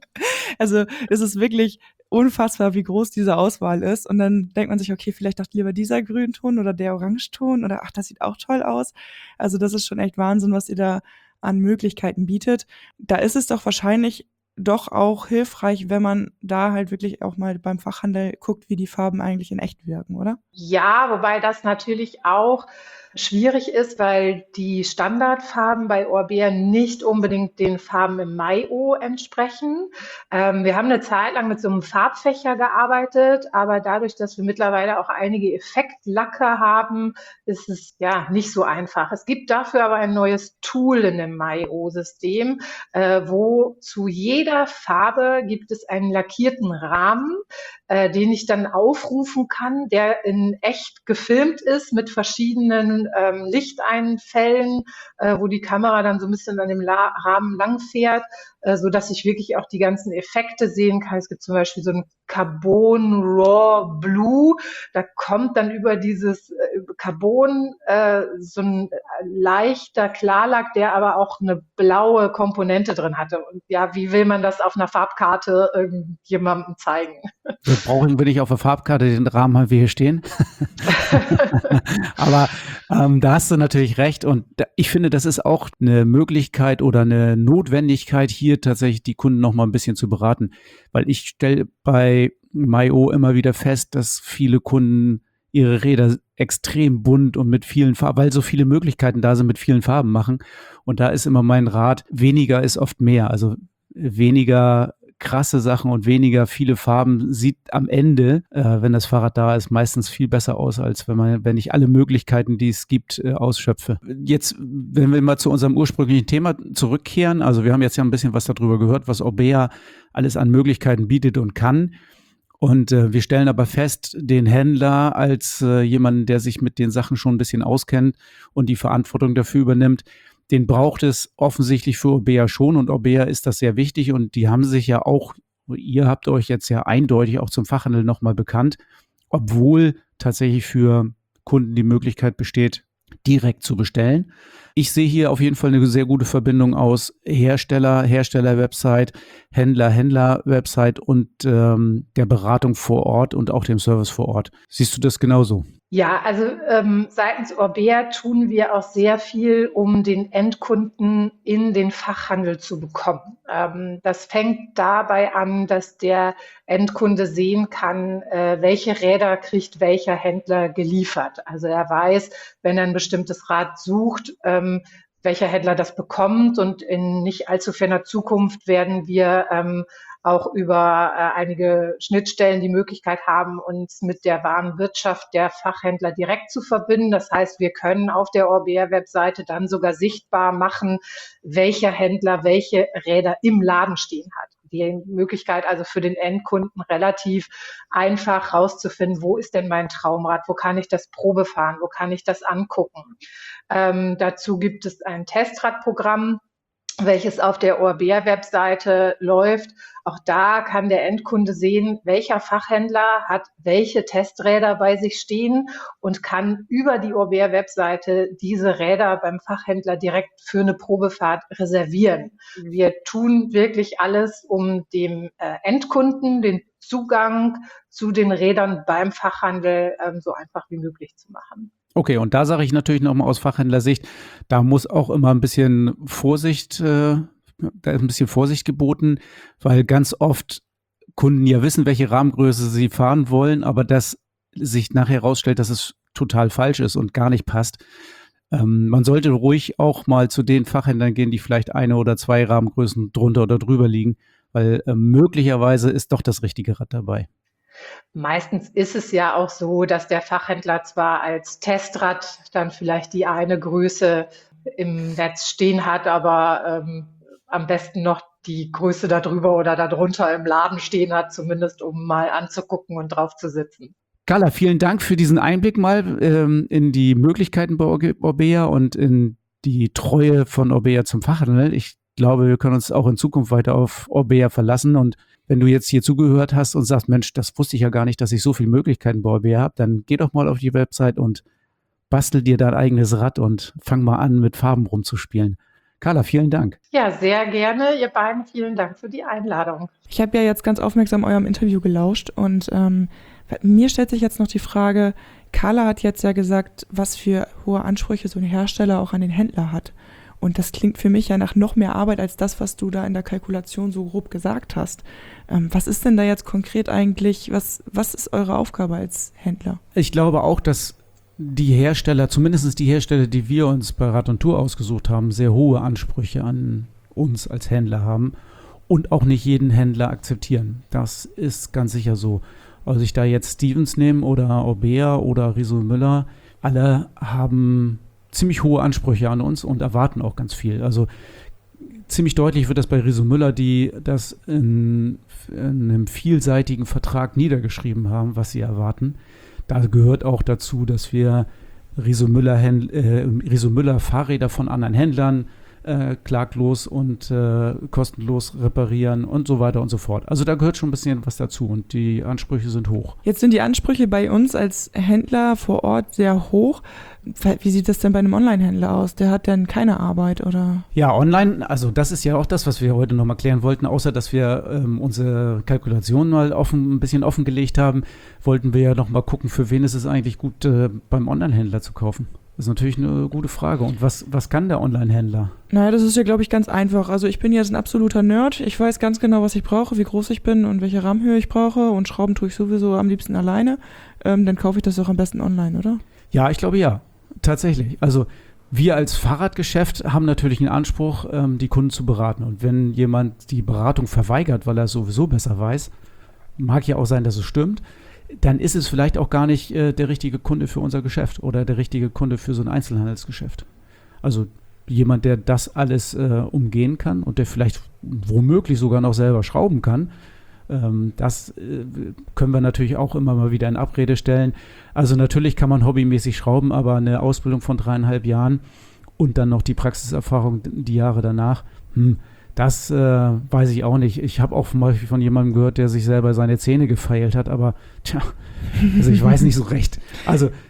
Also es ist wirklich unfassbar, wie groß diese Auswahl ist. Und dann denkt man sich, okay, vielleicht doch lieber dieser Grünton oder der Orangeton oder ach, das sieht auch toll aus. Also das ist schon echt Wahnsinn, was ihr da an Möglichkeiten bietet. Da ist es doch wahrscheinlich doch auch hilfreich, wenn man da halt wirklich auch mal beim Fachhandel guckt, wie die Farben eigentlich in echt wirken, oder? Ja, wobei das natürlich auch schwierig ist, weil die Standardfarben bei Orbea nicht unbedingt den Farben im M I O entsprechen. Ähm, wir haben eine Zeit lang mit so einem Farbfächer gearbeitet, aber dadurch, dass wir mittlerweile auch einige Effektlacke haben, ist es ja nicht so einfach. Es gibt dafür aber ein neues Tool in dem M I O-System, äh, wo zu jeder Farbe gibt es einen lackierten Rahmen, äh, den ich dann aufrufen kann, der in echt gefilmt ist mit verschiedenen ähm, Lichteinfällen, äh, wo die Kamera dann so ein bisschen an dem La- Rahmen langfährt, äh, so dass ich wirklich auch die ganzen Effekte sehen kann. Es gibt zum Beispiel so ein Carbon Raw Blue, da kommt dann über dieses äh, Carbon äh, so ein leichter Klarlack, der aber auch eine blaue Komponente drin hatte. Und ja, wie will man das auf einer Farbkarte irgendjemandem zeigen? Wir brauchen wir nicht auf der Farbkarte den Rahmen haben wir hier stehen. Aber ähm, da hast du natürlich recht und da, ich finde, das ist auch eine Möglichkeit oder eine Notwendigkeit, hier tatsächlich die Kunden noch mal ein bisschen zu beraten, weil ich stelle bei M I O immer wieder fest, dass viele Kunden ihre Räder extrem bunt und mit vielen Farben, weil so viele Möglichkeiten da sind, mit vielen Farben machen. Und da ist immer mein Rat, weniger ist oft mehr. Also weniger krasse Sachen und weniger viele Farben sieht am Ende, äh, wenn das Fahrrad da ist, meistens viel besser aus, als wenn man, wenn ich alle Möglichkeiten, die es gibt, äh, ausschöpfe. Jetzt, wenn wir mal zu unserem ursprünglichen Thema zurückkehren, also wir haben jetzt ja ein bisschen was darüber gehört, was Orbea alles an Möglichkeiten bietet und kann. Und äh, wir stellen aber fest, den Händler als äh, jemanden, der sich mit den Sachen schon ein bisschen auskennt und die Verantwortung dafür übernimmt, den braucht es offensichtlich für Orbea schon und Orbea ist das sehr wichtig und die haben sich ja auch, ihr habt euch jetzt ja eindeutig auch zum Fachhandel nochmal bekannt, obwohl tatsächlich für Kunden die Möglichkeit besteht, direkt zu bestellen. Ich sehe hier auf jeden Fall eine sehr gute Verbindung aus Hersteller, Hersteller-Website, Händler, Händler-Website und ähm, der Beratung vor Ort und auch dem Service vor Ort. Siehst du das genauso? Ja, also ähm, seitens Orbea tun wir auch sehr viel, um den Endkunden in den Fachhandel zu bekommen. Ähm, das fängt dabei an, dass der Endkunde sehen kann, äh, welche Räder kriegt welcher Händler geliefert. Also er weiß, wenn er ein bestimmtes Rad sucht, ähm, welcher Händler das bekommt, und in nicht allzu ferner Zukunft werden wir ähm, auch über äh, einige Schnittstellen die Möglichkeit haben, uns mit der Warenwirtschaft der Fachhändler direkt zu verbinden. Das heißt, wir können auf der Orbea-Webseite dann sogar sichtbar machen, welcher Händler welche Räder im Laden stehen hat. Die Möglichkeit also für den Endkunden relativ einfach rauszufinden, wo ist denn mein Traumrad, wo kann ich das Probe fahren, wo kann ich das angucken. Ähm, dazu gibt es ein Testradprogramm, welches auf der Orbea-Webseite läuft. Auch da kann der Endkunde sehen, welcher Fachhändler hat welche Testräder bei sich stehen und kann über die Orbea-Webseite diese Räder beim Fachhändler direkt für eine Probefahrt reservieren. Wir tun wirklich alles, um dem äh, Endkunden den Zugang zu den Rädern beim Fachhandel ähm, so einfach wie möglich zu machen. Okay, und da sage ich natürlich nochmal aus Fachhändlersicht, da muss auch immer ein bisschen Vorsicht, äh, da ist ein bisschen Vorsicht geboten, weil ganz oft Kunden ja wissen, welche Rahmengröße sie fahren wollen, aber das sich nachher herausstellt, dass es total falsch ist und gar nicht passt. Ähm, man sollte ruhig auch mal zu den Fachhändlern gehen, die vielleicht eine oder zwei Rahmengrößen drunter oder drüber liegen, weil äh, möglicherweise ist doch das richtige Rad dabei. Meistens ist es ja auch so, dass der Fachhändler zwar als Testrad dann vielleicht die eine Größe im Netz stehen hat, aber ähm, am besten noch die Größe darüber oder darunter im Laden stehen hat, zumindest um mal anzugucken und drauf zu sitzen. Carla, vielen Dank für diesen Einblick mal ähm, in die Möglichkeiten bei Orbea und in die Treue von Orbea zum Fachhandel. Ich glaube, wir können uns auch in Zukunft weiter auf Orbea verlassen, und wenn du jetzt hier zugehört hast und sagst, Mensch, das wusste ich ja gar nicht, dass ich so viele Möglichkeiten bei Orbea habe, dann geh doch mal auf die Website und bastel dir dein eigenes Rad und fang mal an, mit Farben rumzuspielen. Carla, vielen Dank. Ja, sehr gerne. Ihr beiden, vielen Dank für die Einladung. Ich habe ja jetzt ganz aufmerksam eurem Interview gelauscht und ähm, mir stellt sich jetzt noch die Frage, Carla hat jetzt ja gesagt, was für hohe Ansprüche so ein Hersteller auch an den Händler hat. Und das klingt für mich ja nach noch mehr Arbeit als das, was du da in der Kalkulation so grob gesagt hast. Ähm, was ist denn da jetzt konkret eigentlich, was, was ist eure Aufgabe als Händler? Ich glaube auch, dass die Hersteller, zumindest die Hersteller, die wir uns bei Rad und Tour ausgesucht haben, sehr hohe Ansprüche an uns als Händler haben und auch nicht jeden Händler akzeptieren. Das ist ganz sicher so. Also ich da jetzt Stevens nehme oder Orbea oder Riso Müller, alle haben ziemlich hohe Ansprüche an uns und erwarten auch ganz viel. Also ziemlich deutlich wird das bei Riso Müller, die das in, in einem vielseitigen Vertrag niedergeschrieben haben, was sie erwarten. Da gehört auch dazu, dass wir Riso Müller, Händl- äh, Riso Müller Fahrräder von anderen Händlern äh, klaglos und äh, kostenlos reparieren und so weiter und so fort. Also da gehört schon ein bisschen was dazu und die Ansprüche sind hoch. Jetzt sind die Ansprüche bei uns als Händler vor Ort sehr hoch. Wie sieht das denn bei einem Online-Händler aus? Der hat dann keine Arbeit, oder? Ja, online, also das ist ja auch das, was wir heute nochmal klären wollten. Außer, dass wir ähm, unsere Kalkulation mal offen, ein bisschen offengelegt haben, wollten wir ja nochmal gucken, für wen ist es eigentlich gut, äh, beim Online-Händler zu kaufen. Das ist natürlich eine gute Frage. Und was, was kann der Online-Händler? Naja, das ist ja, glaube ich, ganz einfach. Also ich bin jetzt ein absoluter Nerd. Ich weiß ganz genau, was ich brauche, wie groß ich bin und welche Rahmenhöhe ich brauche. Und Schrauben tue ich sowieso am liebsten alleine. Ähm, dann kaufe ich das auch am besten online, oder? Ja, ich glaube ja. Tatsächlich. Also wir als Fahrradgeschäft haben natürlich einen Anspruch, ähm, die Kunden zu beraten. Und wenn jemand die Beratung verweigert, weil er es sowieso besser weiß, mag ja auch sein, dass es stimmt, dann ist es vielleicht auch gar nicht äh, der richtige Kunde für unser Geschäft oder der richtige Kunde für so ein Einzelhandelsgeschäft. Also jemand, der das alles äh, umgehen kann und der vielleicht womöglich sogar noch selber schrauben kann, ähm, das äh, können wir natürlich auch immer mal wieder in Abrede stellen. Also natürlich kann man hobbymäßig schrauben, aber eine Ausbildung von dreieinhalb Jahren und dann noch die Praxiserfahrung die Jahre danach, hm, das äh, weiß ich auch nicht. Ich habe auch zum Beispiel von jemandem gehört, der sich selber seine Zähne gefeilt hat, aber tja, also ich weiß nicht so recht. Also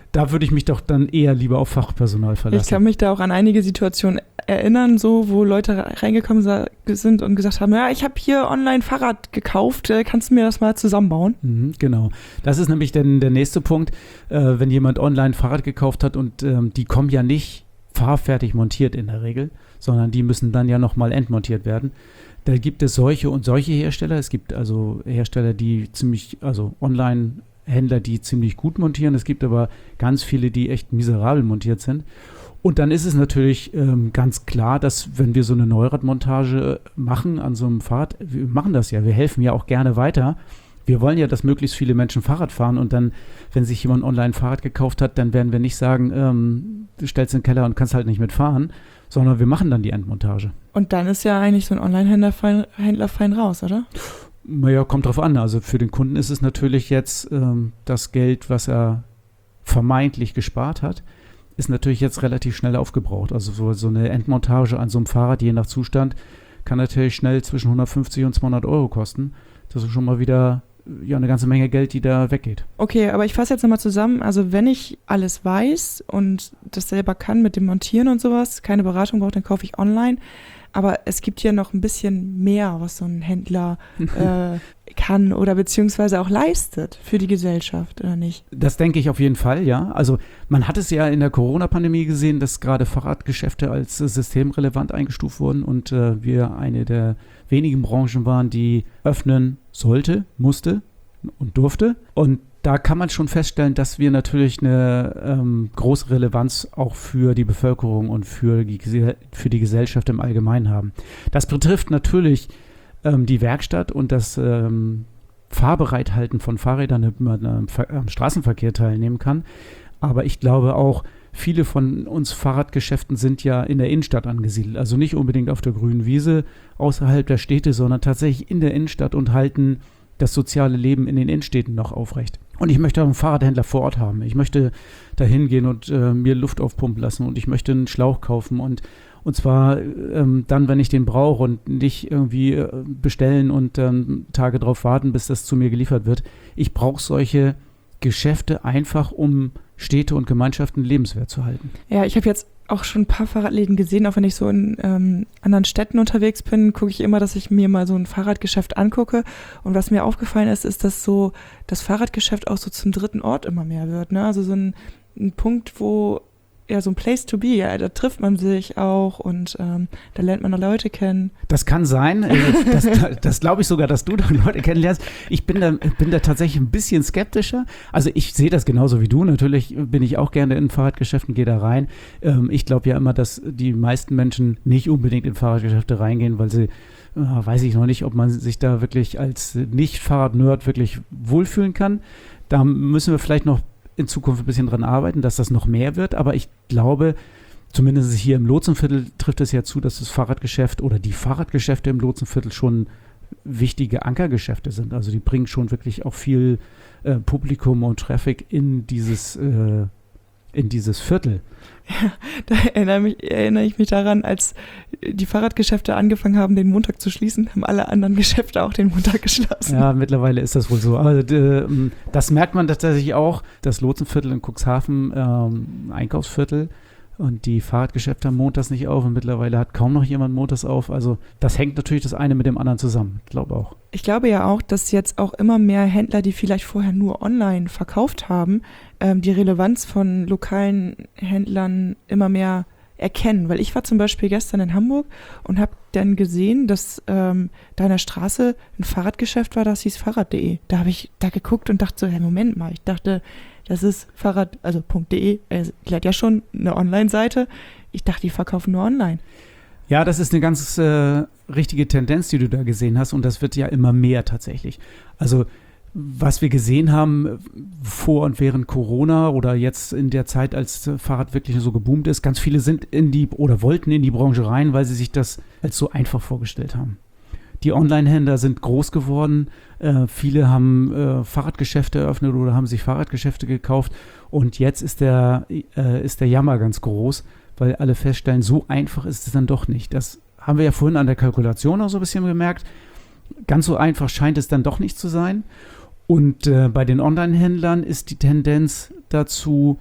da würde ich mich doch dann eher lieber auf Fachpersonal verlassen. Ich kann mich da auch an einige Situationen erinnern, so wo Leute reingekommen sind und gesagt haben, ja, ich habe hier online Fahrrad gekauft, kannst du mir das mal zusammenbauen? Mhm, genau. Das ist nämlich dann der nächste Punkt, äh, wenn jemand online Fahrrad gekauft hat und ähm, die kommen ja nicht fahrfertig montiert in der Regel, sondern die müssen dann ja nochmal entmontiert werden. Da gibt es solche und solche Hersteller. Es gibt also Hersteller, die ziemlich, also Online-Händler, die ziemlich gut montieren. Es gibt aber ganz viele, die echt miserabel montiert sind. Und dann ist es natürlich ähm, ganz klar, dass wenn wir so eine Neuradmontage machen an so einem Fahrrad, wir machen das ja, wir helfen ja auch gerne weiter. Wir wollen ja, dass möglichst viele Menschen Fahrrad fahren und dann, wenn sich jemand online ein Fahrrad gekauft hat, dann werden wir nicht sagen, ähm, du stellst in den Keller und kannst halt nicht mitfahren, sondern wir machen dann die Endmontage. Und dann ist ja eigentlich so ein Online-Händler fein, Händler fein raus, oder? Naja, kommt drauf an. Also für den Kunden ist es natürlich jetzt ähm, das Geld, was er vermeintlich gespart hat, ist natürlich jetzt relativ schnell aufgebraucht. Also so, so eine Endmontage an so einem Fahrrad, je nach Zustand, kann natürlich schnell zwischen hundertfünfzig und zweihundert Euro kosten. Das ist schon mal wieder ja eine ganze Menge Geld, die da weggeht. Okay, aber ich fasse jetzt nochmal zusammen. Also wenn ich alles weiß und das selber kann mit dem Montieren und sowas, keine Beratung brauche, dann kaufe ich online. Aber es gibt ja noch ein bisschen mehr, was so ein Händler äh, kann oder beziehungsweise auch leistet für die Gesellschaft, oder nicht? Das denke ich auf jeden Fall, ja. Also man hat es ja in der Corona-Pandemie gesehen, dass gerade Fahrradgeschäfte als äh, systemrelevant eingestuft wurden und äh, wir eine der wenigen Branchen waren, die öffnen sollte, musste und durfte. Und da kann man schon feststellen, dass wir natürlich eine ähm, große Relevanz auch für die Bevölkerung und für die, für die Gesellschaft im Allgemeinen haben. Das betrifft natürlich ähm, die Werkstatt und das ähm, Fahrbereithalten von Fahrrädern, damit man am, am Straßenverkehr teilnehmen kann. Aber ich glaube auch, viele von uns Fahrradgeschäften sind ja in der Innenstadt angesiedelt. Also nicht unbedingt auf der grünen Wiese außerhalb der Städte, sondern tatsächlich in der Innenstadt und halten das soziale Leben in den Innenstädten noch aufrecht. Und ich möchte auch einen Fahrradhändler vor Ort haben. Ich möchte da hingehen und äh, mir Luft aufpumpen lassen und ich möchte einen Schlauch kaufen und, und zwar ähm, dann, wenn ich den brauche und nicht irgendwie äh, bestellen und ähm, Tage drauf warten, bis das zu mir geliefert wird. Ich brauche solche Geschäfte einfach, um Städte und Gemeinschaften lebenswert zu halten. Ja, ich habe jetzt auch schon ein paar Fahrradläden gesehen, auch wenn ich so in ähm, anderen Städten unterwegs bin, gucke ich immer, dass ich mir mal so ein Fahrradgeschäft angucke. Und was mir aufgefallen ist, ist, dass so das Fahrradgeschäft auch so zum dritten Ort immer mehr wird. Ne? Also so ein, ein Punkt, wo ja so ein Place to be, ja, da trifft man sich auch und ähm, da lernt man noch Leute kennen. Das kann sein. Das, das glaube ich sogar, dass du da Leute kennenlernst. Ich bin da, bin da tatsächlich ein bisschen skeptischer. Also ich sehe das genauso wie du. Natürlich bin ich auch gerne in Fahrradgeschäften, gehe da rein. Ähm, ich glaube ja immer, dass die meisten Menschen nicht unbedingt in Fahrradgeschäfte reingehen, weil sie, äh, weiß ich noch nicht, ob man sich da wirklich als Nicht-Fahrrad-Nerd wirklich wohlfühlen kann. Da müssen wir vielleicht noch in Zukunft ein bisschen dran arbeiten, dass das noch mehr wird, aber ich glaube, zumindest hier im Lotsenviertel trifft es ja zu, dass das Fahrradgeschäft oder die Fahrradgeschäfte im Lotsenviertel schon wichtige Ankergeschäfte sind. Also die bringen schon wirklich auch viel äh, Publikum und Traffic in dieses, äh, in dieses Viertel. Ja, da erinnere, mich, erinnere ich mich daran, als die Fahrradgeschäfte angefangen haben, den Montag zu schließen, haben alle anderen Geschäfte auch den Montag geschlossen. Ja, mittlerweile ist das wohl so. Aber äh, das merkt man tatsächlich auch. Das Lotsenviertel in Cuxhaven, ähm, Einkaufsviertel, und die Fahrradgeschäfte haben montags nicht auf und mittlerweile hat kaum noch jemand montags auf. Also das hängt natürlich das eine mit dem anderen zusammen. Ich glaube auch. Ich glaube ja auch, dass jetzt auch immer mehr Händler, die vielleicht vorher nur online verkauft haben, ähm, die Relevanz von lokalen Händlern immer mehr erkennen. Weil ich war zum Beispiel gestern in Hamburg und habe dann gesehen, dass ähm, da in der Straße ein Fahrradgeschäft war, das hieß Fahrrad punkt de. Da habe ich da geguckt und dachte so, hey, Moment mal, ich dachte, das ist Fahrrad, also .de, die hat ja schon eine Online-Seite. Ich dachte, die verkaufen nur online. Ja, das ist eine ganz äh, richtige Tendenz, die du da gesehen hast, und das wird ja immer mehr tatsächlich. Also was wir gesehen haben vor und während Corona oder jetzt in der Zeit, als Fahrrad wirklich so geboomt ist, ganz viele sind in die oder wollten in die Branche rein, weil sie sich das als so einfach vorgestellt haben. Die Online-Händler sind groß geworden, äh, viele haben äh, Fahrradgeschäfte eröffnet oder haben sich Fahrradgeschäfte gekauft, und jetzt ist der, äh, ist der Jammer ganz groß, weil alle feststellen, so einfach ist es dann doch nicht. Das haben wir ja vorhin an der Kalkulation auch so ein bisschen gemerkt. Ganz so einfach scheint es dann doch nicht zu sein. Und äh, bei den Online-Händlern ist die Tendenz dazu,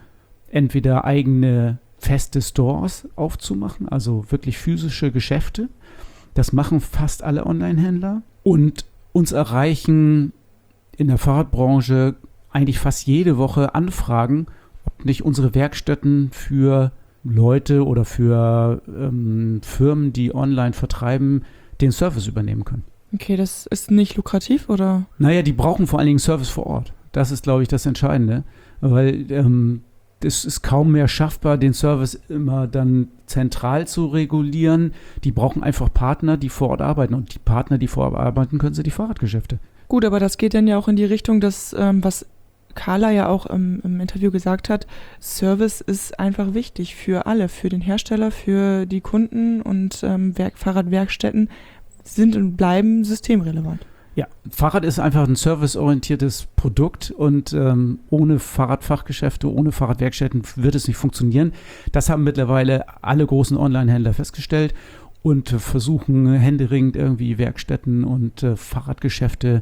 entweder eigene feste Stores aufzumachen, also wirklich physische Geschäfte. Das machen fast alle Online-Händler. Und uns erreichen in der Fahrradbranche eigentlich fast jede Woche Anfragen, ob nicht unsere Werkstätten für Leute oder für ähm, Firmen, die online vertreiben, den Service übernehmen können. Okay, das ist nicht lukrativ, oder? Naja, die brauchen vor allen Dingen Service vor Ort. Das ist, glaube ich, das Entscheidende, weil ähm, es ist kaum mehr schaffbar, den Service immer dann zentral zu regulieren. Die brauchen einfach Partner, die vor Ort arbeiten. Und die Partner, die vor Ort arbeiten, können sie die Fahrradgeschäfte. Gut, aber das geht dann ja auch in die Richtung, dass, ähm, was Carla ja auch im, im Interview gesagt hat, Service ist einfach wichtig für alle, für den Hersteller, für die Kunden und ähm, Werk, Fahrradwerkstätten sind und bleiben systemrelevant. Ja, Fahrrad ist einfach ein serviceorientiertes Produkt und ähm, ohne Fahrradfachgeschäfte, ohne Fahrradwerkstätten wird es nicht funktionieren. Das haben mittlerweile alle großen Online-Händler festgestellt und äh, versuchen händeringend irgendwie Werkstätten und äh, Fahrradgeschäfte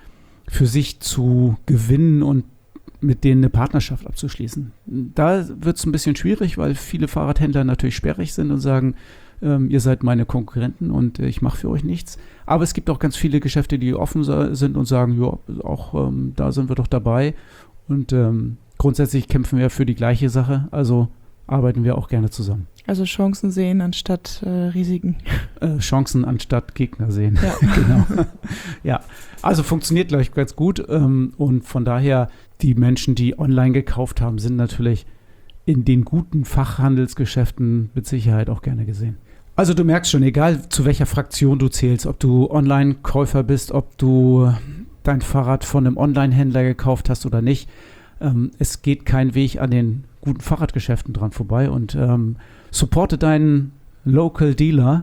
für sich zu gewinnen und mit denen eine Partnerschaft abzuschließen. Da wird es ein bisschen schwierig, weil viele Fahrradhändler natürlich sperrig sind und sagen, ähm, ihr seid meine Konkurrenten und äh, ich mache für euch nichts. Aber es gibt auch ganz viele Geschäfte, die offen sa- sind und sagen, ja, auch ähm, da sind wir doch dabei. Und ähm, grundsätzlich kämpfen wir für die gleiche Sache, also arbeiten wir auch gerne zusammen. Also Chancen sehen anstatt äh, Risiken. Äh, Chancen anstatt Gegner sehen. Ja. Genau. Ja, also funktioniert, glaube ich, ganz gut. Ähm, und von daher, die Menschen, die online gekauft haben, sind natürlich in den guten Fachhandelsgeschäften mit Sicherheit auch gerne gesehen. Also du merkst schon, egal zu welcher Fraktion du zählst, ob du Online-Käufer bist, ob du dein Fahrrad von einem Online-Händler gekauft hast oder nicht, ähm, es geht kein Weg an den guten Fahrradgeschäften dran vorbei und ähm, supporte deinen Local Dealer.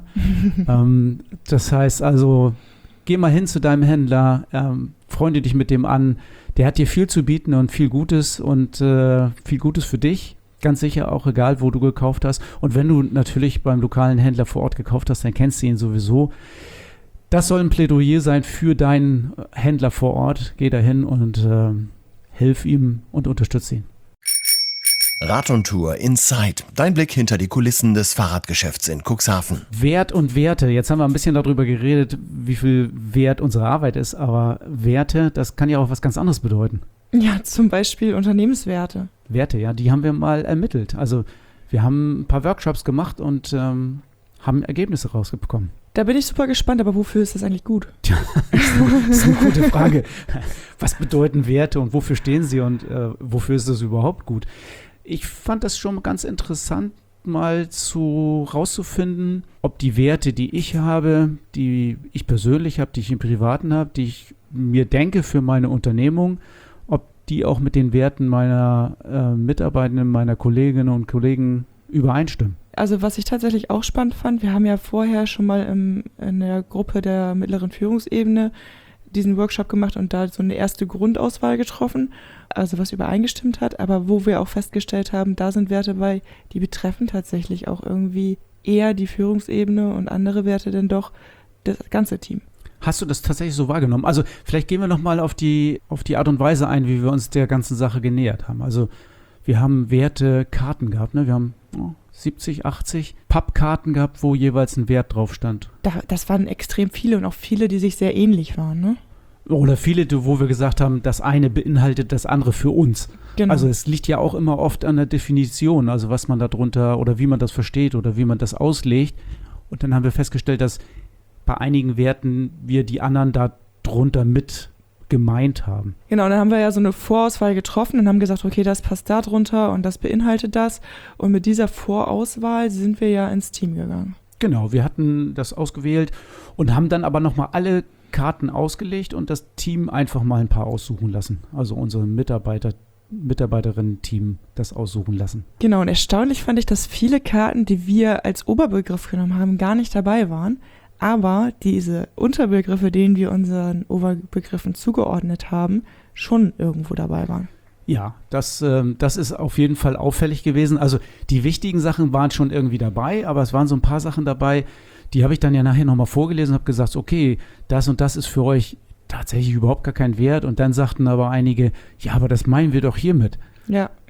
ähm, das heißt also, geh mal hin zu deinem Händler, ähm, freunde dich mit dem an, der hat dir viel zu bieten und viel Gutes und äh, viel Gutes für dich. Ganz sicher auch, egal wo du gekauft hast. Und wenn du natürlich beim lokalen Händler vor Ort gekauft hast, dann kennst du ihn sowieso. Das soll ein Plädoyer sein für deinen Händler vor Ort. Geh dahin und äh, hilf ihm und unterstütze ihn. Rad und Tour Inside. Dein Blick hinter die Kulissen des Fahrradgeschäfts in Cuxhaven. Wert und Werte. Jetzt haben wir ein bisschen darüber geredet, wie viel Wert unsere Arbeit ist. Aber Werte, das kann ja auch was ganz anderes bedeuten. Ja, zum Beispiel Unternehmenswerte. Werte, ja, die haben wir mal ermittelt. Also wir haben ein paar Workshops gemacht und ähm, haben Ergebnisse rausbekommen. Da bin ich super gespannt, aber wofür ist das eigentlich gut? Tja, das ist eine gute Frage. Was bedeuten Werte und wofür stehen sie und äh, wofür ist das überhaupt gut? Ich fand das schon ganz interessant, mal zu rauszufinden, ob die Werte, die ich habe, die ich persönlich habe, die ich im Privaten habe, die ich mir denke für meine Unternehmung, ob die auch mit den Werten meiner äh, Mitarbeitenden, meiner Kolleginnen und Kollegen übereinstimmen. Also was ich tatsächlich auch spannend fand, wir haben ja vorher schon mal im, in der Gruppe der mittleren Führungsebene diesen Workshop gemacht und da so eine erste Grundauswahl getroffen, also was übereingestimmt hat, aber wo wir auch festgestellt haben, da sind Werte bei, die betreffen tatsächlich auch irgendwie eher die Führungsebene und andere Werte denn doch das ganze Team. Hast du das tatsächlich so wahrgenommen? Also vielleicht gehen wir nochmal auf die, auf die Art und Weise ein, wie wir uns der ganzen Sache genähert haben. Also wir haben Wertekarten gehabt, ne? Wir haben oh, siebzig, achtzig Pappkarten gehabt, wo jeweils ein Wert drauf stand. Da, das waren extrem viele und auch viele, die sich sehr ähnlich waren, ne? Oder viele, wo wir gesagt haben, das eine beinhaltet das andere für uns. Genau. Also es liegt ja auch immer oft an der Definition, also was man darunter oder wie man das versteht oder wie man das auslegt. Und dann haben wir festgestellt, dass bei einigen Werten wir die anderen darunter mit gemeint haben. Genau, und dann haben wir ja so eine Vorauswahl getroffen und haben gesagt, okay, das passt da drunter und das beinhaltet das. Und mit dieser Vorauswahl sind wir ja ins Team gegangen. Genau, wir hatten das ausgewählt und haben dann aber nochmal alle Karten ausgelegt und das Team einfach mal ein paar aussuchen lassen. Also unsere Mitarbeiter, Mitarbeiterinnen-Team das aussuchen lassen. Genau, und erstaunlich fand ich, dass viele Karten, die wir als Oberbegriff genommen haben, gar nicht dabei waren. Aber diese Unterbegriffe, denen wir unseren Oberbegriffen zugeordnet haben, schon irgendwo dabei waren. Ja, das, ähm, das ist auf jeden Fall auffällig gewesen. Also die wichtigen Sachen waren schon irgendwie dabei, aber es waren so ein paar Sachen dabei, die habe ich dann ja nachher nochmal vorgelesen und habe gesagt, okay, das und das ist für euch tatsächlich überhaupt gar kein Wert. Und dann sagten aber einige, ja, aber das meinen wir doch hiermit. Ja,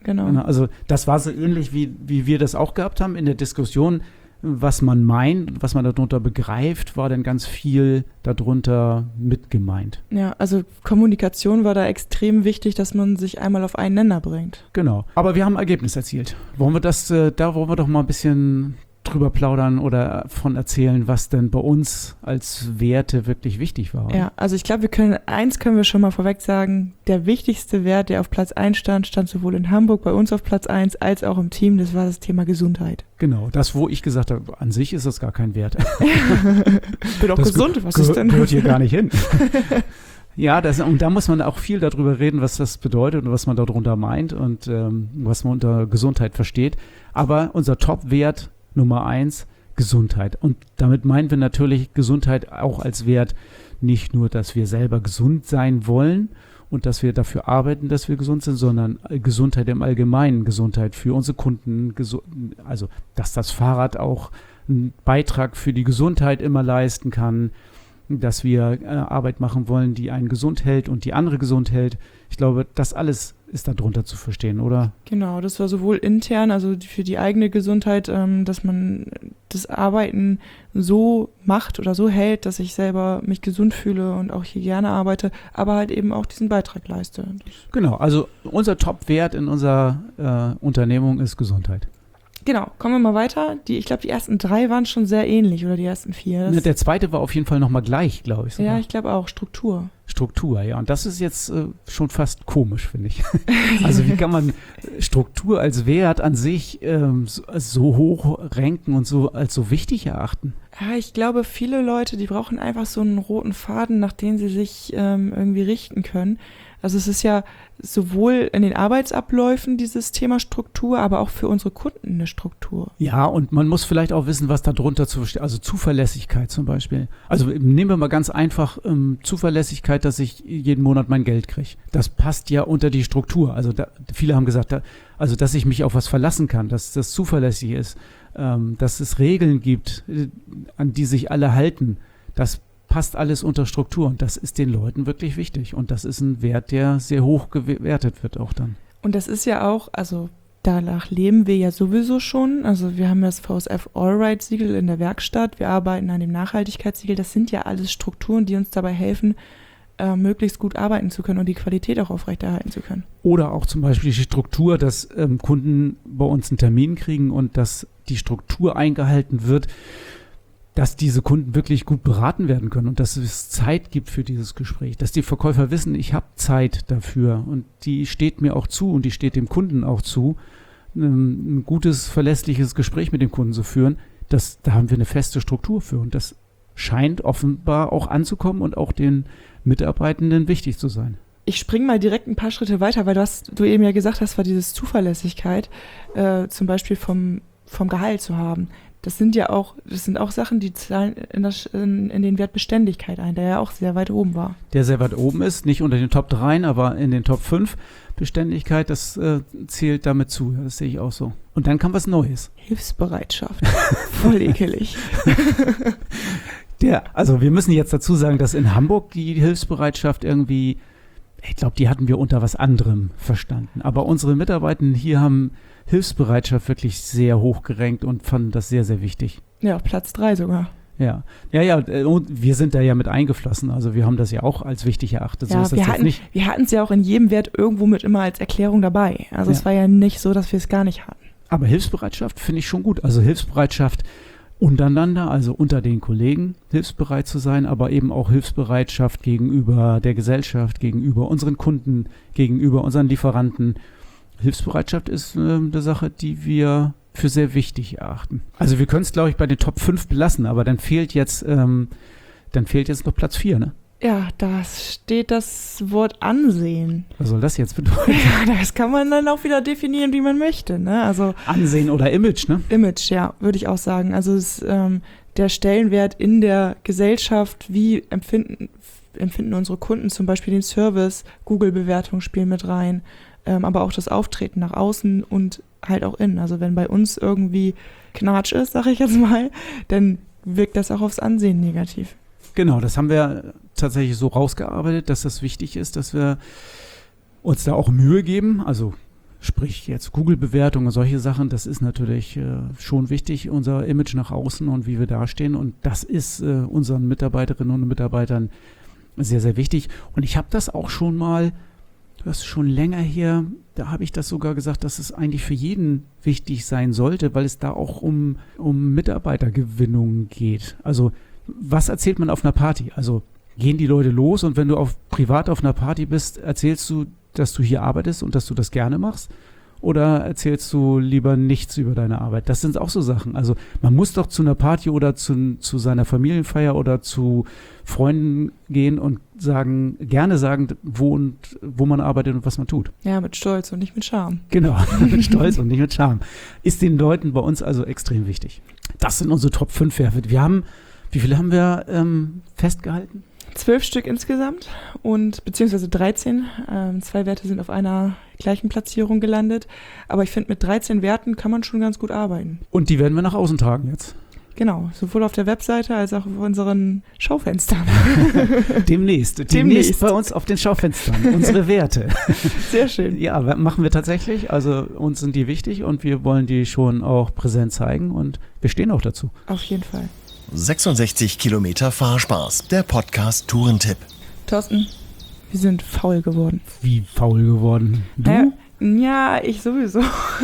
genau. Also das war so ähnlich, wie, wie wir das auch gehabt haben in der Diskussion, was man meint, was man darunter begreift, war dann ganz viel darunter mit gemeint. Ja, also Kommunikation war da extrem wichtig, dass man sich einmal auf einen Nenner bringt. Genau. Aber wir haben ein Ergebnis erzielt. Wollen wir das, äh, da wollen wir doch mal ein bisschen drüber plaudern oder von erzählen, was denn bei uns als Werte wirklich wichtig war. Ja, also ich glaube, wir können, eins können wir schon mal vorweg sagen, der wichtigste Wert, der auf Platz eins stand, stand sowohl in Hamburg bei uns auf Platz eins als auch im Team, das war das Thema Gesundheit. Genau, das, wo ich gesagt habe, an sich ist das gar kein Wert. Ich bin auch das gesund, was ge- ist denn? Gehört hier gar nicht hin. Ja, das, und da muss man auch viel darüber reden, was das bedeutet und was man darunter meint und ähm, was man unter Gesundheit versteht. Aber unser Top-Wert Nummer eins, Gesundheit. Und damit meinen wir natürlich Gesundheit auch als Wert, nicht nur, dass wir selber gesund sein wollen und dass wir dafür arbeiten, dass wir gesund sind, sondern Gesundheit im Allgemeinen, Gesundheit für unsere Kunden, gesu- also dass das Fahrrad auch einen Beitrag für die Gesundheit immer leisten kann, dass wir äh, Arbeit machen wollen, die einen gesund hält und die andere gesund hält. Ich glaube, das alles ist darunter zu verstehen, oder? Genau, das war sowohl intern, also für die eigene Gesundheit, ähm, dass man das Arbeiten so macht oder so hält, dass ich selber mich gesund fühle und auch hier gerne arbeite, aber halt eben auch diesen Beitrag leiste. Genau, also unser Top-Wert in unserer äh, Unternehmung ist Gesundheit. Genau, kommen wir mal weiter. Die, ich glaube, die ersten drei waren schon sehr ähnlich oder die ersten vier. Ja, der zweite war auf jeden Fall nochmal gleich, glaube ich. Sogar. Ja, ich glaube auch, Struktur. Struktur, ja. Und das ist jetzt äh, schon fast komisch, finde ich. Also wie kann man Struktur als Wert an sich ähm, so, so hoch ranken und so als so wichtig erachten? Ja, ich glaube, viele Leute, die brauchen einfach so einen roten Faden, nach dem sie sich ähm, irgendwie richten können. Also es ist ja sowohl in den Arbeitsabläufen dieses Thema Struktur, aber auch für unsere Kunden eine Struktur. Ja, und man muss vielleicht auch wissen, was darunter zu verstehen, also Zuverlässigkeit zum Beispiel. Also nehmen wir mal ganz einfach ähm, Zuverlässigkeit, dass ich jeden Monat mein Geld kriege. Das passt ja unter die Struktur. Also da, viele haben gesagt, da, also dass ich mich auf was verlassen kann, dass das zuverlässig ist, ähm, dass es Regeln gibt, äh, an die sich alle halten. Das passt alles unter Struktur und das ist den Leuten wirklich wichtig und das ist ein Wert, der sehr hoch gewertet wird auch dann. Und das ist ja auch, also danach leben wir ja sowieso schon, also wir haben das V S F Allright-Siegel in der Werkstatt, wir arbeiten an dem Nachhaltigkeitssiegel, das sind ja alles Strukturen, die uns dabei helfen, äh, möglichst gut arbeiten zu können und die Qualität auch aufrechterhalten zu können. Oder auch zum Beispiel die Struktur, dass ähm, Kunden bei uns einen Termin kriegen und dass die Struktur eingehalten wird, dass diese Kunden wirklich gut beraten werden können und dass es Zeit gibt für dieses Gespräch, dass die Verkäufer wissen, ich habe Zeit dafür und die steht mir auch zu und die steht dem Kunden auch zu, ein gutes, verlässliches Gespräch mit dem Kunden zu führen, das, da haben wir eine feste Struktur für und das scheint offenbar auch anzukommen und auch den Mitarbeitenden wichtig zu sein. Ich springe mal direkt ein paar Schritte weiter, weil was du eben ja gesagt hast, war dieses Zuverlässigkeit, äh, zum Beispiel vom, vom Gehalt zu haben. Das sind ja auch, das sind auch Sachen, die zahlen in, das, in, in den Wert Beständigkeit ein, der ja auch sehr weit oben war. Der sehr weit oben ist, nicht unter den Top drei, aber in den Top fünf. Beständigkeit, das äh, zählt damit zu. Ja, das sehe ich auch so. Und dann kam was Neues. Hilfsbereitschaft. Voll ekelig. Der, also wir müssen jetzt dazu sagen, dass in Hamburg die Hilfsbereitschaft irgendwie, ich glaube, die hatten wir unter was anderem verstanden. Aber unsere Mitarbeitenden hier haben Hilfsbereitschaft wirklich sehr hoch gerankt und fanden das sehr, sehr wichtig. Ja, Platz drei sogar. Ja, ja, ja, und wir sind da ja mit eingeflossen, also wir haben das ja auch als wichtig erachtet. Ja, so ist das wir jetzt hatten, nicht. wir hatten es ja auch in jedem Wert irgendwo mit immer als Erklärung dabei. Also Ja. es war ja nicht so, dass wir es gar nicht hatten. Aber Hilfsbereitschaft finde ich schon gut. Also Hilfsbereitschaft untereinander, also unter den Kollegen hilfsbereit zu sein, aber eben auch Hilfsbereitschaft gegenüber der Gesellschaft, gegenüber unseren Kunden, gegenüber unseren Lieferanten. Hilfsbereitschaft ist äh, eine Sache, die wir für sehr wichtig erachten. Also wir können es, glaube ich, bei den Top fünf belassen, aber dann fehlt jetzt, ähm, dann fehlt jetzt noch Platz vier, ne? Ja, da steht das Wort Ansehen. Was soll das jetzt bedeuten? Ja, das kann man dann auch wieder definieren, wie man möchte. Ne? Also Ansehen oder Image, ne? Image, ja, würde ich auch sagen. Also es, ähm, der Stellenwert in der Gesellschaft, wie empfinden, empfinden unsere Kunden zum Beispiel den Service, Google-Bewertungen spielen mit rein, ähm, aber auch das Auftreten nach außen und halt auch innen. Also wenn bei uns irgendwie Knatsch ist, sag ich jetzt mal, dann wirkt das auch aufs Ansehen negativ. Genau, das haben wir tatsächlich so rausgearbeitet, dass das wichtig ist, dass wir uns da auch Mühe geben. Also sprich jetzt Google-Bewertungen und solche Sachen, das ist natürlich äh, schon wichtig, unser Image nach außen und wie wir dastehen. Und das ist äh, unseren Mitarbeiterinnen und Mitarbeitern sehr, sehr wichtig. Und ich habe das auch schon mal, das ist schon länger her, da habe ich das sogar gesagt, dass es eigentlich für jeden wichtig sein sollte, weil es da auch um, um Mitarbeitergewinnung geht. Also was erzählt man auf einer Party? Also gehen die Leute los und wenn du auf, privat auf einer Party bist, erzählst du, dass du hier arbeitest und dass du das gerne machst? Oder erzählst du lieber nichts über deine Arbeit? Das sind auch so Sachen. Also man muss doch zu einer Party oder zu, zu seiner Familienfeier oder zu Freunden gehen und sagen, gerne sagen, wo und wo man arbeitet und was man tut. Ja, mit Stolz und nicht mit Scham. Genau, mit Stolz und nicht mit Scham. Ist den Leuten bei uns also extrem wichtig. Das sind unsere Top fünf Werte. Wir haben, wie viele haben wir ähm, festgehalten? Zwölf Stück insgesamt und beziehungsweise dreizehn. Ähm, zwei Werte sind auf einer gleichen Platzierung gelandet. Aber ich finde, mit dreizehn Werten kann man schon ganz gut arbeiten. Und die werden wir nach außen tragen jetzt. Genau, sowohl auf der Webseite als auch auf unseren Schaufenstern. Demnächst, demnächst, demnächst bei uns auf den Schaufenstern, unsere Werte. Sehr schön. Ja, machen wir tatsächlich. Also uns sind die wichtig und wir wollen die schon auch präsent zeigen und wir stehen auch dazu. Auf jeden Fall. sechsundsechzig Kilometer Fahrspaß, der Podcast Tourentipp. Thorsten, wir sind faul geworden. Wie faul geworden? Du? Naja, ja, ich sowieso.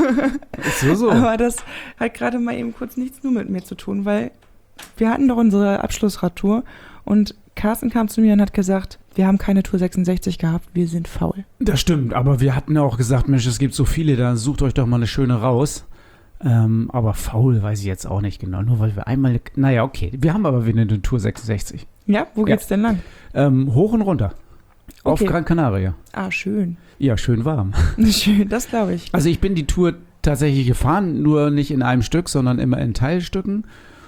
So, so. Aber das hat gerade mal eben kurz nichts nur mit mir zu tun, weil wir hatten doch unsere Abschlussradtour und Carsten kam zu mir und hat gesagt, wir haben keine Tour sechsundsechzig gehabt, wir sind faul. Das stimmt, aber wir hatten auch gesagt, Mensch, es gibt so viele, da sucht euch doch mal eine schöne raus. Ähm, aber faul weiß ich jetzt auch nicht genau, nur weil wir einmal, naja, okay, wir haben aber wieder eine Tour sechsundsechzig. Ja, wo geht's ja. denn lang? Ähm, hoch und runter. Auf Okay. Gran Canaria. Ah, schön. Ja, schön warm. Schön, das glaube ich. Also ich bin die Tour tatsächlich gefahren, nur nicht in einem Stück, sondern immer in Teilstücken.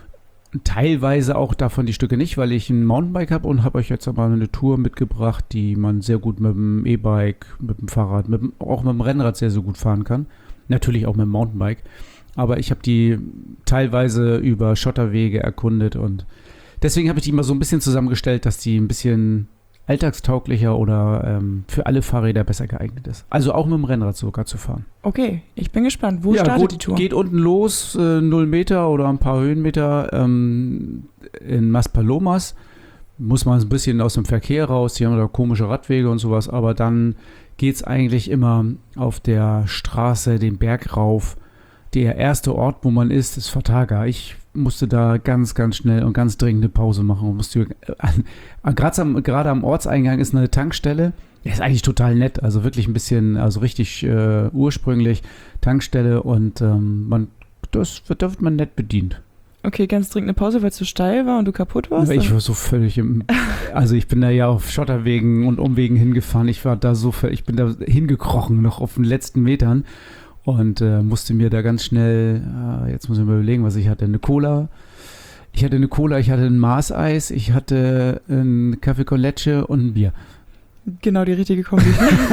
Teilweise auch davon die Stücke nicht, weil ich ein Mountainbike habe und habe euch jetzt aber eine Tour mitgebracht, die man sehr gut mit dem E-Bike, mit dem Fahrrad, mit dem, auch mit dem Rennrad sehr, sehr gut fahren kann. Natürlich auch mit dem Mountainbike. Aber ich habe die teilweise über Schotterwege erkundet und deswegen habe ich die immer so ein bisschen zusammengestellt, dass die ein bisschen alltagstauglicher oder ähm, für alle Fahrräder besser geeignet ist. Also auch mit dem Rennrad sogar zu fahren. Okay, ich bin gespannt. Wo ja, startet gut, die Tour? Geht unten los, äh, null Meter oder ein paar Höhenmeter ähm, in Maspalomas. Muss man ein bisschen aus dem Verkehr raus, die haben da komische Radwege und sowas, aber dann geht es eigentlich immer auf der Straße den Berg rauf. Der erste Ort, wo man ist, ist Fataga. Ich musste da ganz, ganz schnell und ganz dringend eine Pause machen. Und musste, äh, gerade am, gerade am Ortseingang ist eine Tankstelle. Ja, ist eigentlich total nett. Also wirklich ein bisschen, also richtig äh, ursprünglich Tankstelle. Und ähm, man, das wird, da wird man nett bedient. Okay, ganz dringend eine Pause, weil es zu steil war und du kaputt warst? Ich war so völlig im, also ich bin da ja auf Schotterwegen und Umwegen hingefahren. Ich war da so, ich bin da hingekrochen noch auf den letzten Metern. Und äh, musste mir da ganz schnell, äh, jetzt muss ich mal überlegen, was ich hatte. Eine Cola, ich hatte eine Cola, ich hatte ein Maßeis, ich hatte ein Kaffee con Leche und ein Bier. Genau, die richtige Kombi.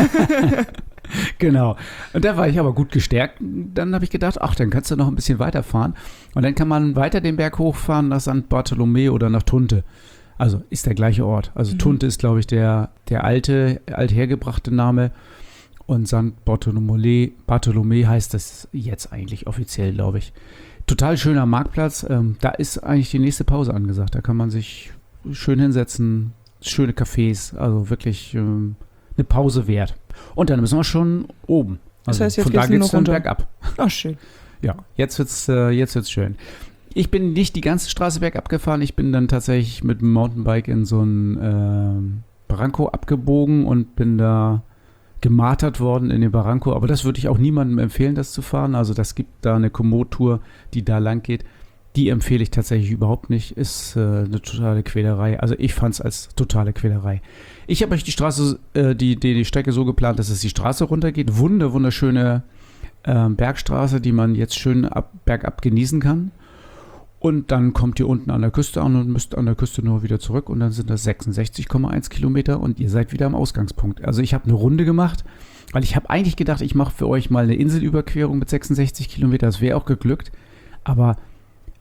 Genau. Und da war ich aber gut gestärkt. Dann habe ich gedacht, ach, dann kannst du noch ein bisschen weiterfahren. Und dann kann man weiter den Berg hochfahren nach Sankt Bartholomä oder nach Tunte. Also ist der gleiche Ort. Also mhm. Tunte ist, glaube ich, der, der alte, althergebrachte Name. Und Sankt Bartholomä, Bartholomä heißt das jetzt eigentlich offiziell, glaube ich. Total schöner Marktplatz. Ähm, da ist eigentlich die nächste Pause angesagt. Da kann man sich schön hinsetzen, schöne Cafés, also wirklich ähm, eine Pause wert. Und dann müssen wir schon oben. Also das heißt, jetzt von da geht geht's es dann runter. bergab. Ach, schön. Ja, jetzt wird's, äh, jetzt wird's schön. Ich bin nicht die ganze Straße bergab gefahren. Ich bin dann tatsächlich mit dem Mountainbike in so ein äh, Barranco abgebogen und bin da gemartert worden in den Barranco, aber das würde ich auch niemandem empfehlen, das zu fahren. Also das gibt da eine Komoot-Tour, die da lang geht. Die empfehle ich tatsächlich überhaupt nicht. Ist äh, eine totale Quälerei. Also ich fand es als totale Quälerei. Ich habe euch die Straße, äh, die, die, die Strecke so geplant, dass es die Straße runtergeht. Wunder, wunderschöne äh, Bergstraße, die man jetzt schön ab, bergab genießen kann. Und dann kommt ihr unten an der Küste an und müsst an der Küste nur wieder zurück. Und dann sind das sechsundsechzig Komma eins Kilometer und ihr seid wieder am Ausgangspunkt. Also ich habe eine Runde gemacht, weil ich habe eigentlich gedacht, ich mache für euch mal eine Inselüberquerung mit sechsundsechzig Kilometer. Das wäre auch geglückt. Aber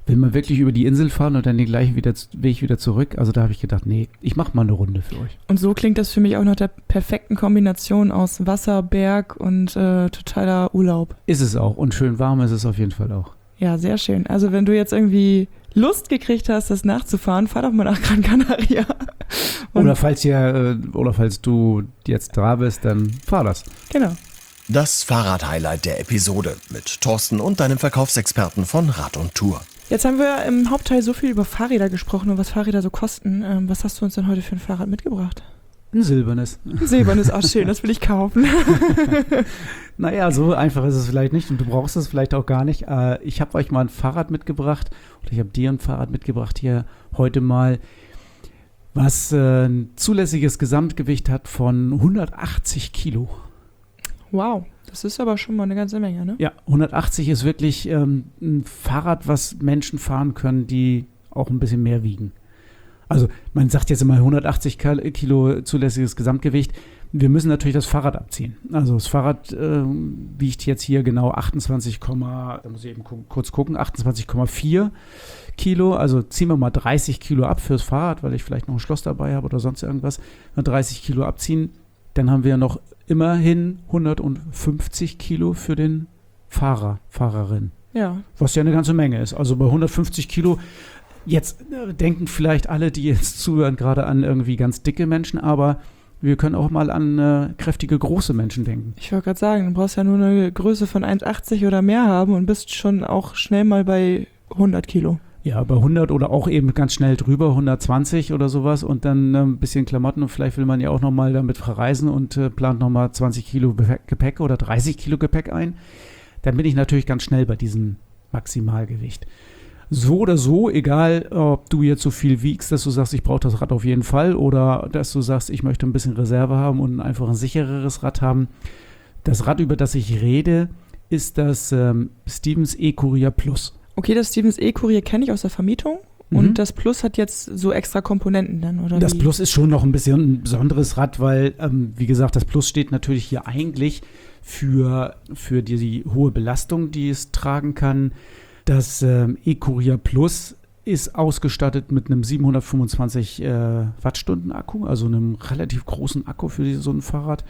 will man wirklich über die Insel fahren und dann den gleichen wieder, Weg wieder zurück? Also da habe ich gedacht, nee, ich mache mal eine Runde für euch. Und so klingt das für mich auch nach der perfekten Kombination aus Wasser, Berg und äh, totaler Urlaub. Ist es auch. Und schön warm ist es auf jeden Fall auch. Ja, sehr schön. Also wenn du jetzt irgendwie Lust gekriegt hast, das nachzufahren, fahr doch mal nach Gran Canaria. Und Oder falls ihr, oder falls du jetzt da bist, dann fahr das. Genau. Das Fahrrad-Highlight der Episode mit Thorsten und deinem Verkaufsexperten von Rad und Tour. Jetzt haben wir im Hauptteil so viel über Fahrräder gesprochen und was Fahrräder so kosten. Ähm, was hast du uns denn heute für ein Fahrrad mitgebracht? Ein silbernes. Ein silbernes, auch schön, das will ich kaufen. Naja, so einfach ist es vielleicht nicht und du brauchst es vielleicht auch gar nicht. Äh, ich habe euch mal ein Fahrrad mitgebracht oder ich habe dir ein Fahrrad mitgebracht hier heute mal, was äh, ein zulässiges Gesamtgewicht hat von hundertachtzig Kilo. Wow, das ist aber schon mal eine ganze Menge, ne? Ja, hundertachtzig ist wirklich ähm, ein Fahrrad, was Menschen fahren können, die auch ein bisschen mehr wiegen. Also man sagt jetzt immer hundertachtzig Kilo zulässiges Gesamtgewicht. Wir müssen natürlich das Fahrrad abziehen. Also das Fahrrad äh, wiegt jetzt hier genau achtundzwanzig, da muss ich eben gu- kurz gucken, achtundzwanzig Komma vier Kilo. Also ziehen wir mal dreißig Kilo ab fürs Fahrrad, weil ich vielleicht noch ein Schloss dabei habe oder sonst irgendwas. Wenn wir dreißig Kilo abziehen, dann haben wir noch immerhin hundertfünfzig Kilo für den Fahrer, Fahrerin. Ja. Was ja eine ganze Menge ist. Also bei hundertfünfzig Kilo, jetzt äh, denken vielleicht alle, die jetzt zuhören, gerade an irgendwie ganz dicke Menschen, aber wir können auch mal an äh, kräftige, große Menschen denken. Ich wollte gerade sagen, du brauchst ja nur eine Größe von eins Komma achtzig oder mehr haben und bist schon auch schnell mal bei hundert Kilo. Ja, bei hundert oder auch eben ganz schnell drüber, hundertzwanzig oder sowas und dann äh, ein bisschen Klamotten und vielleicht will man ja auch nochmal damit verreisen und äh, plant nochmal zwanzig Kilo Be- Gepäck oder dreißig Kilo Gepäck ein. Dann bin ich natürlich ganz schnell bei diesem Maximalgewicht. So oder so, egal ob du jetzt so viel wiegst, dass du sagst, ich brauche das Rad auf jeden Fall oder dass du sagst, ich möchte ein bisschen Reserve haben und einfach ein sichereres Rad haben. Das Rad, über das ich rede, ist das ähm, Stevens E-Courier Plus. Okay, das Stevens E-Courier kenne ich aus der Vermietung Mhm. und das Plus hat jetzt so extra Komponenten dann, oder Das wie? Plus ist schon noch ein bisschen ein besonderes Rad, weil, ähm, wie gesagt, das Plus steht natürlich hier eigentlich für, für die, die hohe Belastung, die es tragen kann. Das ähm, E-Courier Plus ist ausgestattet mit einem siebenhundertfünfundzwanzig äh, Wattstunden Akku, also einem relativ großen Akku für die, so ein Fahrrad.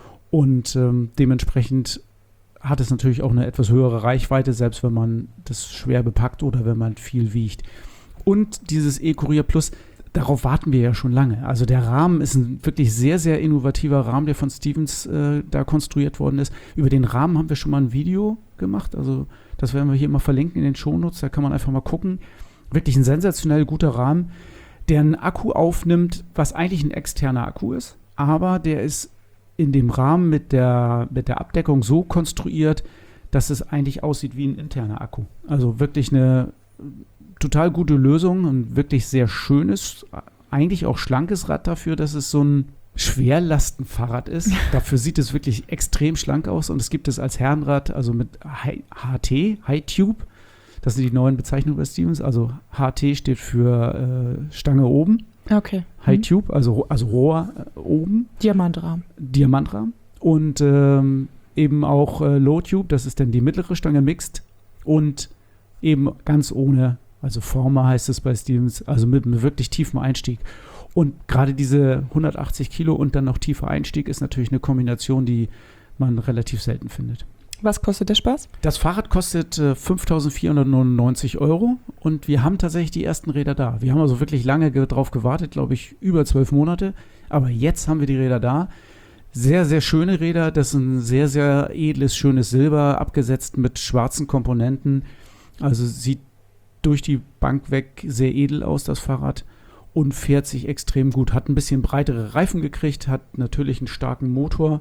Und ähm, dementsprechend hat es natürlich auch eine etwas höhere Reichweite, selbst wenn man das schwer bepackt oder wenn man viel wiegt. Und dieses E-Courier Plus, darauf warten wir ja schon lange. Also der Rahmen ist ein wirklich sehr, sehr innovativer Rahmen, der von Stevens äh, da konstruiert worden ist. Über den Rahmen haben wir schon mal ein Video gemacht, also das werden wir hier mal verlinken in den Shownotes, da kann man einfach mal gucken. Wirklich ein sensationell guter Rahmen, der einen Akku aufnimmt, was eigentlich ein externer Akku ist, aber der ist in dem Rahmen mit der, mit der Abdeckung so konstruiert, dass es eigentlich aussieht wie ein interner Akku. Also wirklich eine total gute Lösung, ein wirklich sehr schönes, eigentlich auch schlankes Rad dafür, dass es so ein Schwerlastenfahrrad ist. Dafür sieht es wirklich extrem schlank aus und es gibt es als Herrenrad, also mit H T, High Tube. Das sind die neuen Bezeichnungen bei Stevens. Also H T steht für äh, Stange oben. Okay. High Mhm. Tube, also, also Rohr äh, oben. Diamantrahmen. Diamantrahmen. Und ähm, eben auch äh, Low Tube, das ist dann die mittlere Stange Mixed. Und eben ganz ohne, also Former heißt es bei Stevens, also mit einem wirklich tiefen Einstieg. Und gerade diese hundertachtzig Kilo und dann noch tiefer Einstieg ist natürlich eine Kombination, die man relativ selten findet. Was kostet der Spaß? Das Fahrrad kostet äh, fünftausendvierhundertneunundneunzig Euro und wir haben tatsächlich die ersten Räder da. Wir haben also wirklich lange ge- drauf gewartet, glaube ich, über zwölf Monate. Aber jetzt haben wir die Räder da. Sehr, sehr schöne Räder. Das ist ein sehr, sehr edles, schönes Silber, abgesetzt mit schwarzen Komponenten. Also sieht durch die Bank weg sehr edel aus, das Fahrrad. Und fährt sich extrem gut. Hat ein bisschen breitere Reifen gekriegt, hat natürlich einen starken Motor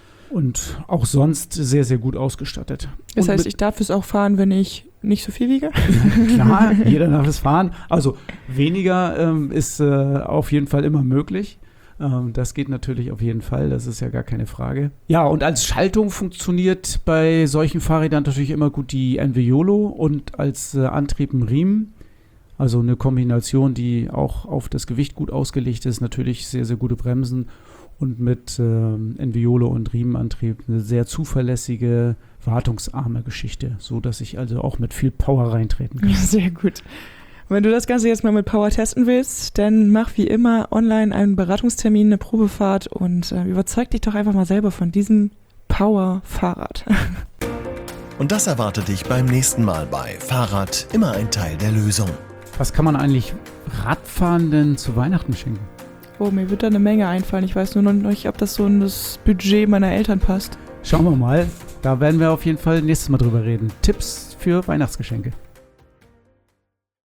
und auch sonst sehr, sehr gut ausgestattet. Das und heißt, mit, ich darf es auch fahren, wenn ich nicht so viel wiege? klar, jeder darf es fahren. Also weniger ähm, ist äh, auf jeden Fall immer möglich. Ähm, das geht natürlich auf jeden Fall, das ist ja gar keine Frage. Ja, und als Schaltung funktioniert bei solchen Fahrrädern natürlich immer gut die Enviolo und als äh, Antrieb ein Riemen. Also eine Kombination, die auch auf das Gewicht gut ausgelegt ist. Natürlich sehr, sehr gute Bremsen und mit ähm, Enviolo und Riemenantrieb eine sehr zuverlässige, wartungsarme Geschichte, so dass ich also auch mit viel Power reintreten kann. Ja, sehr gut. Wenn du das Ganze jetzt mal mit Power testen willst, dann mach wie immer online einen Beratungstermin, eine Probefahrt und äh, überzeug dich doch einfach mal selber von diesem Power-Fahrrad. Und das erwartet dich beim nächsten Mal bei Fahrrad, immer ein Teil der Lösung. Was kann man eigentlich Radfahrenden zu Weihnachten schenken? Oh, mir wird da eine Menge einfallen. Ich weiß nur noch nicht, ob das so in das Budget meiner Eltern passt. Schauen wir mal. Da werden wir auf jeden Fall nächstes Mal drüber reden. Tipps für Weihnachtsgeschenke.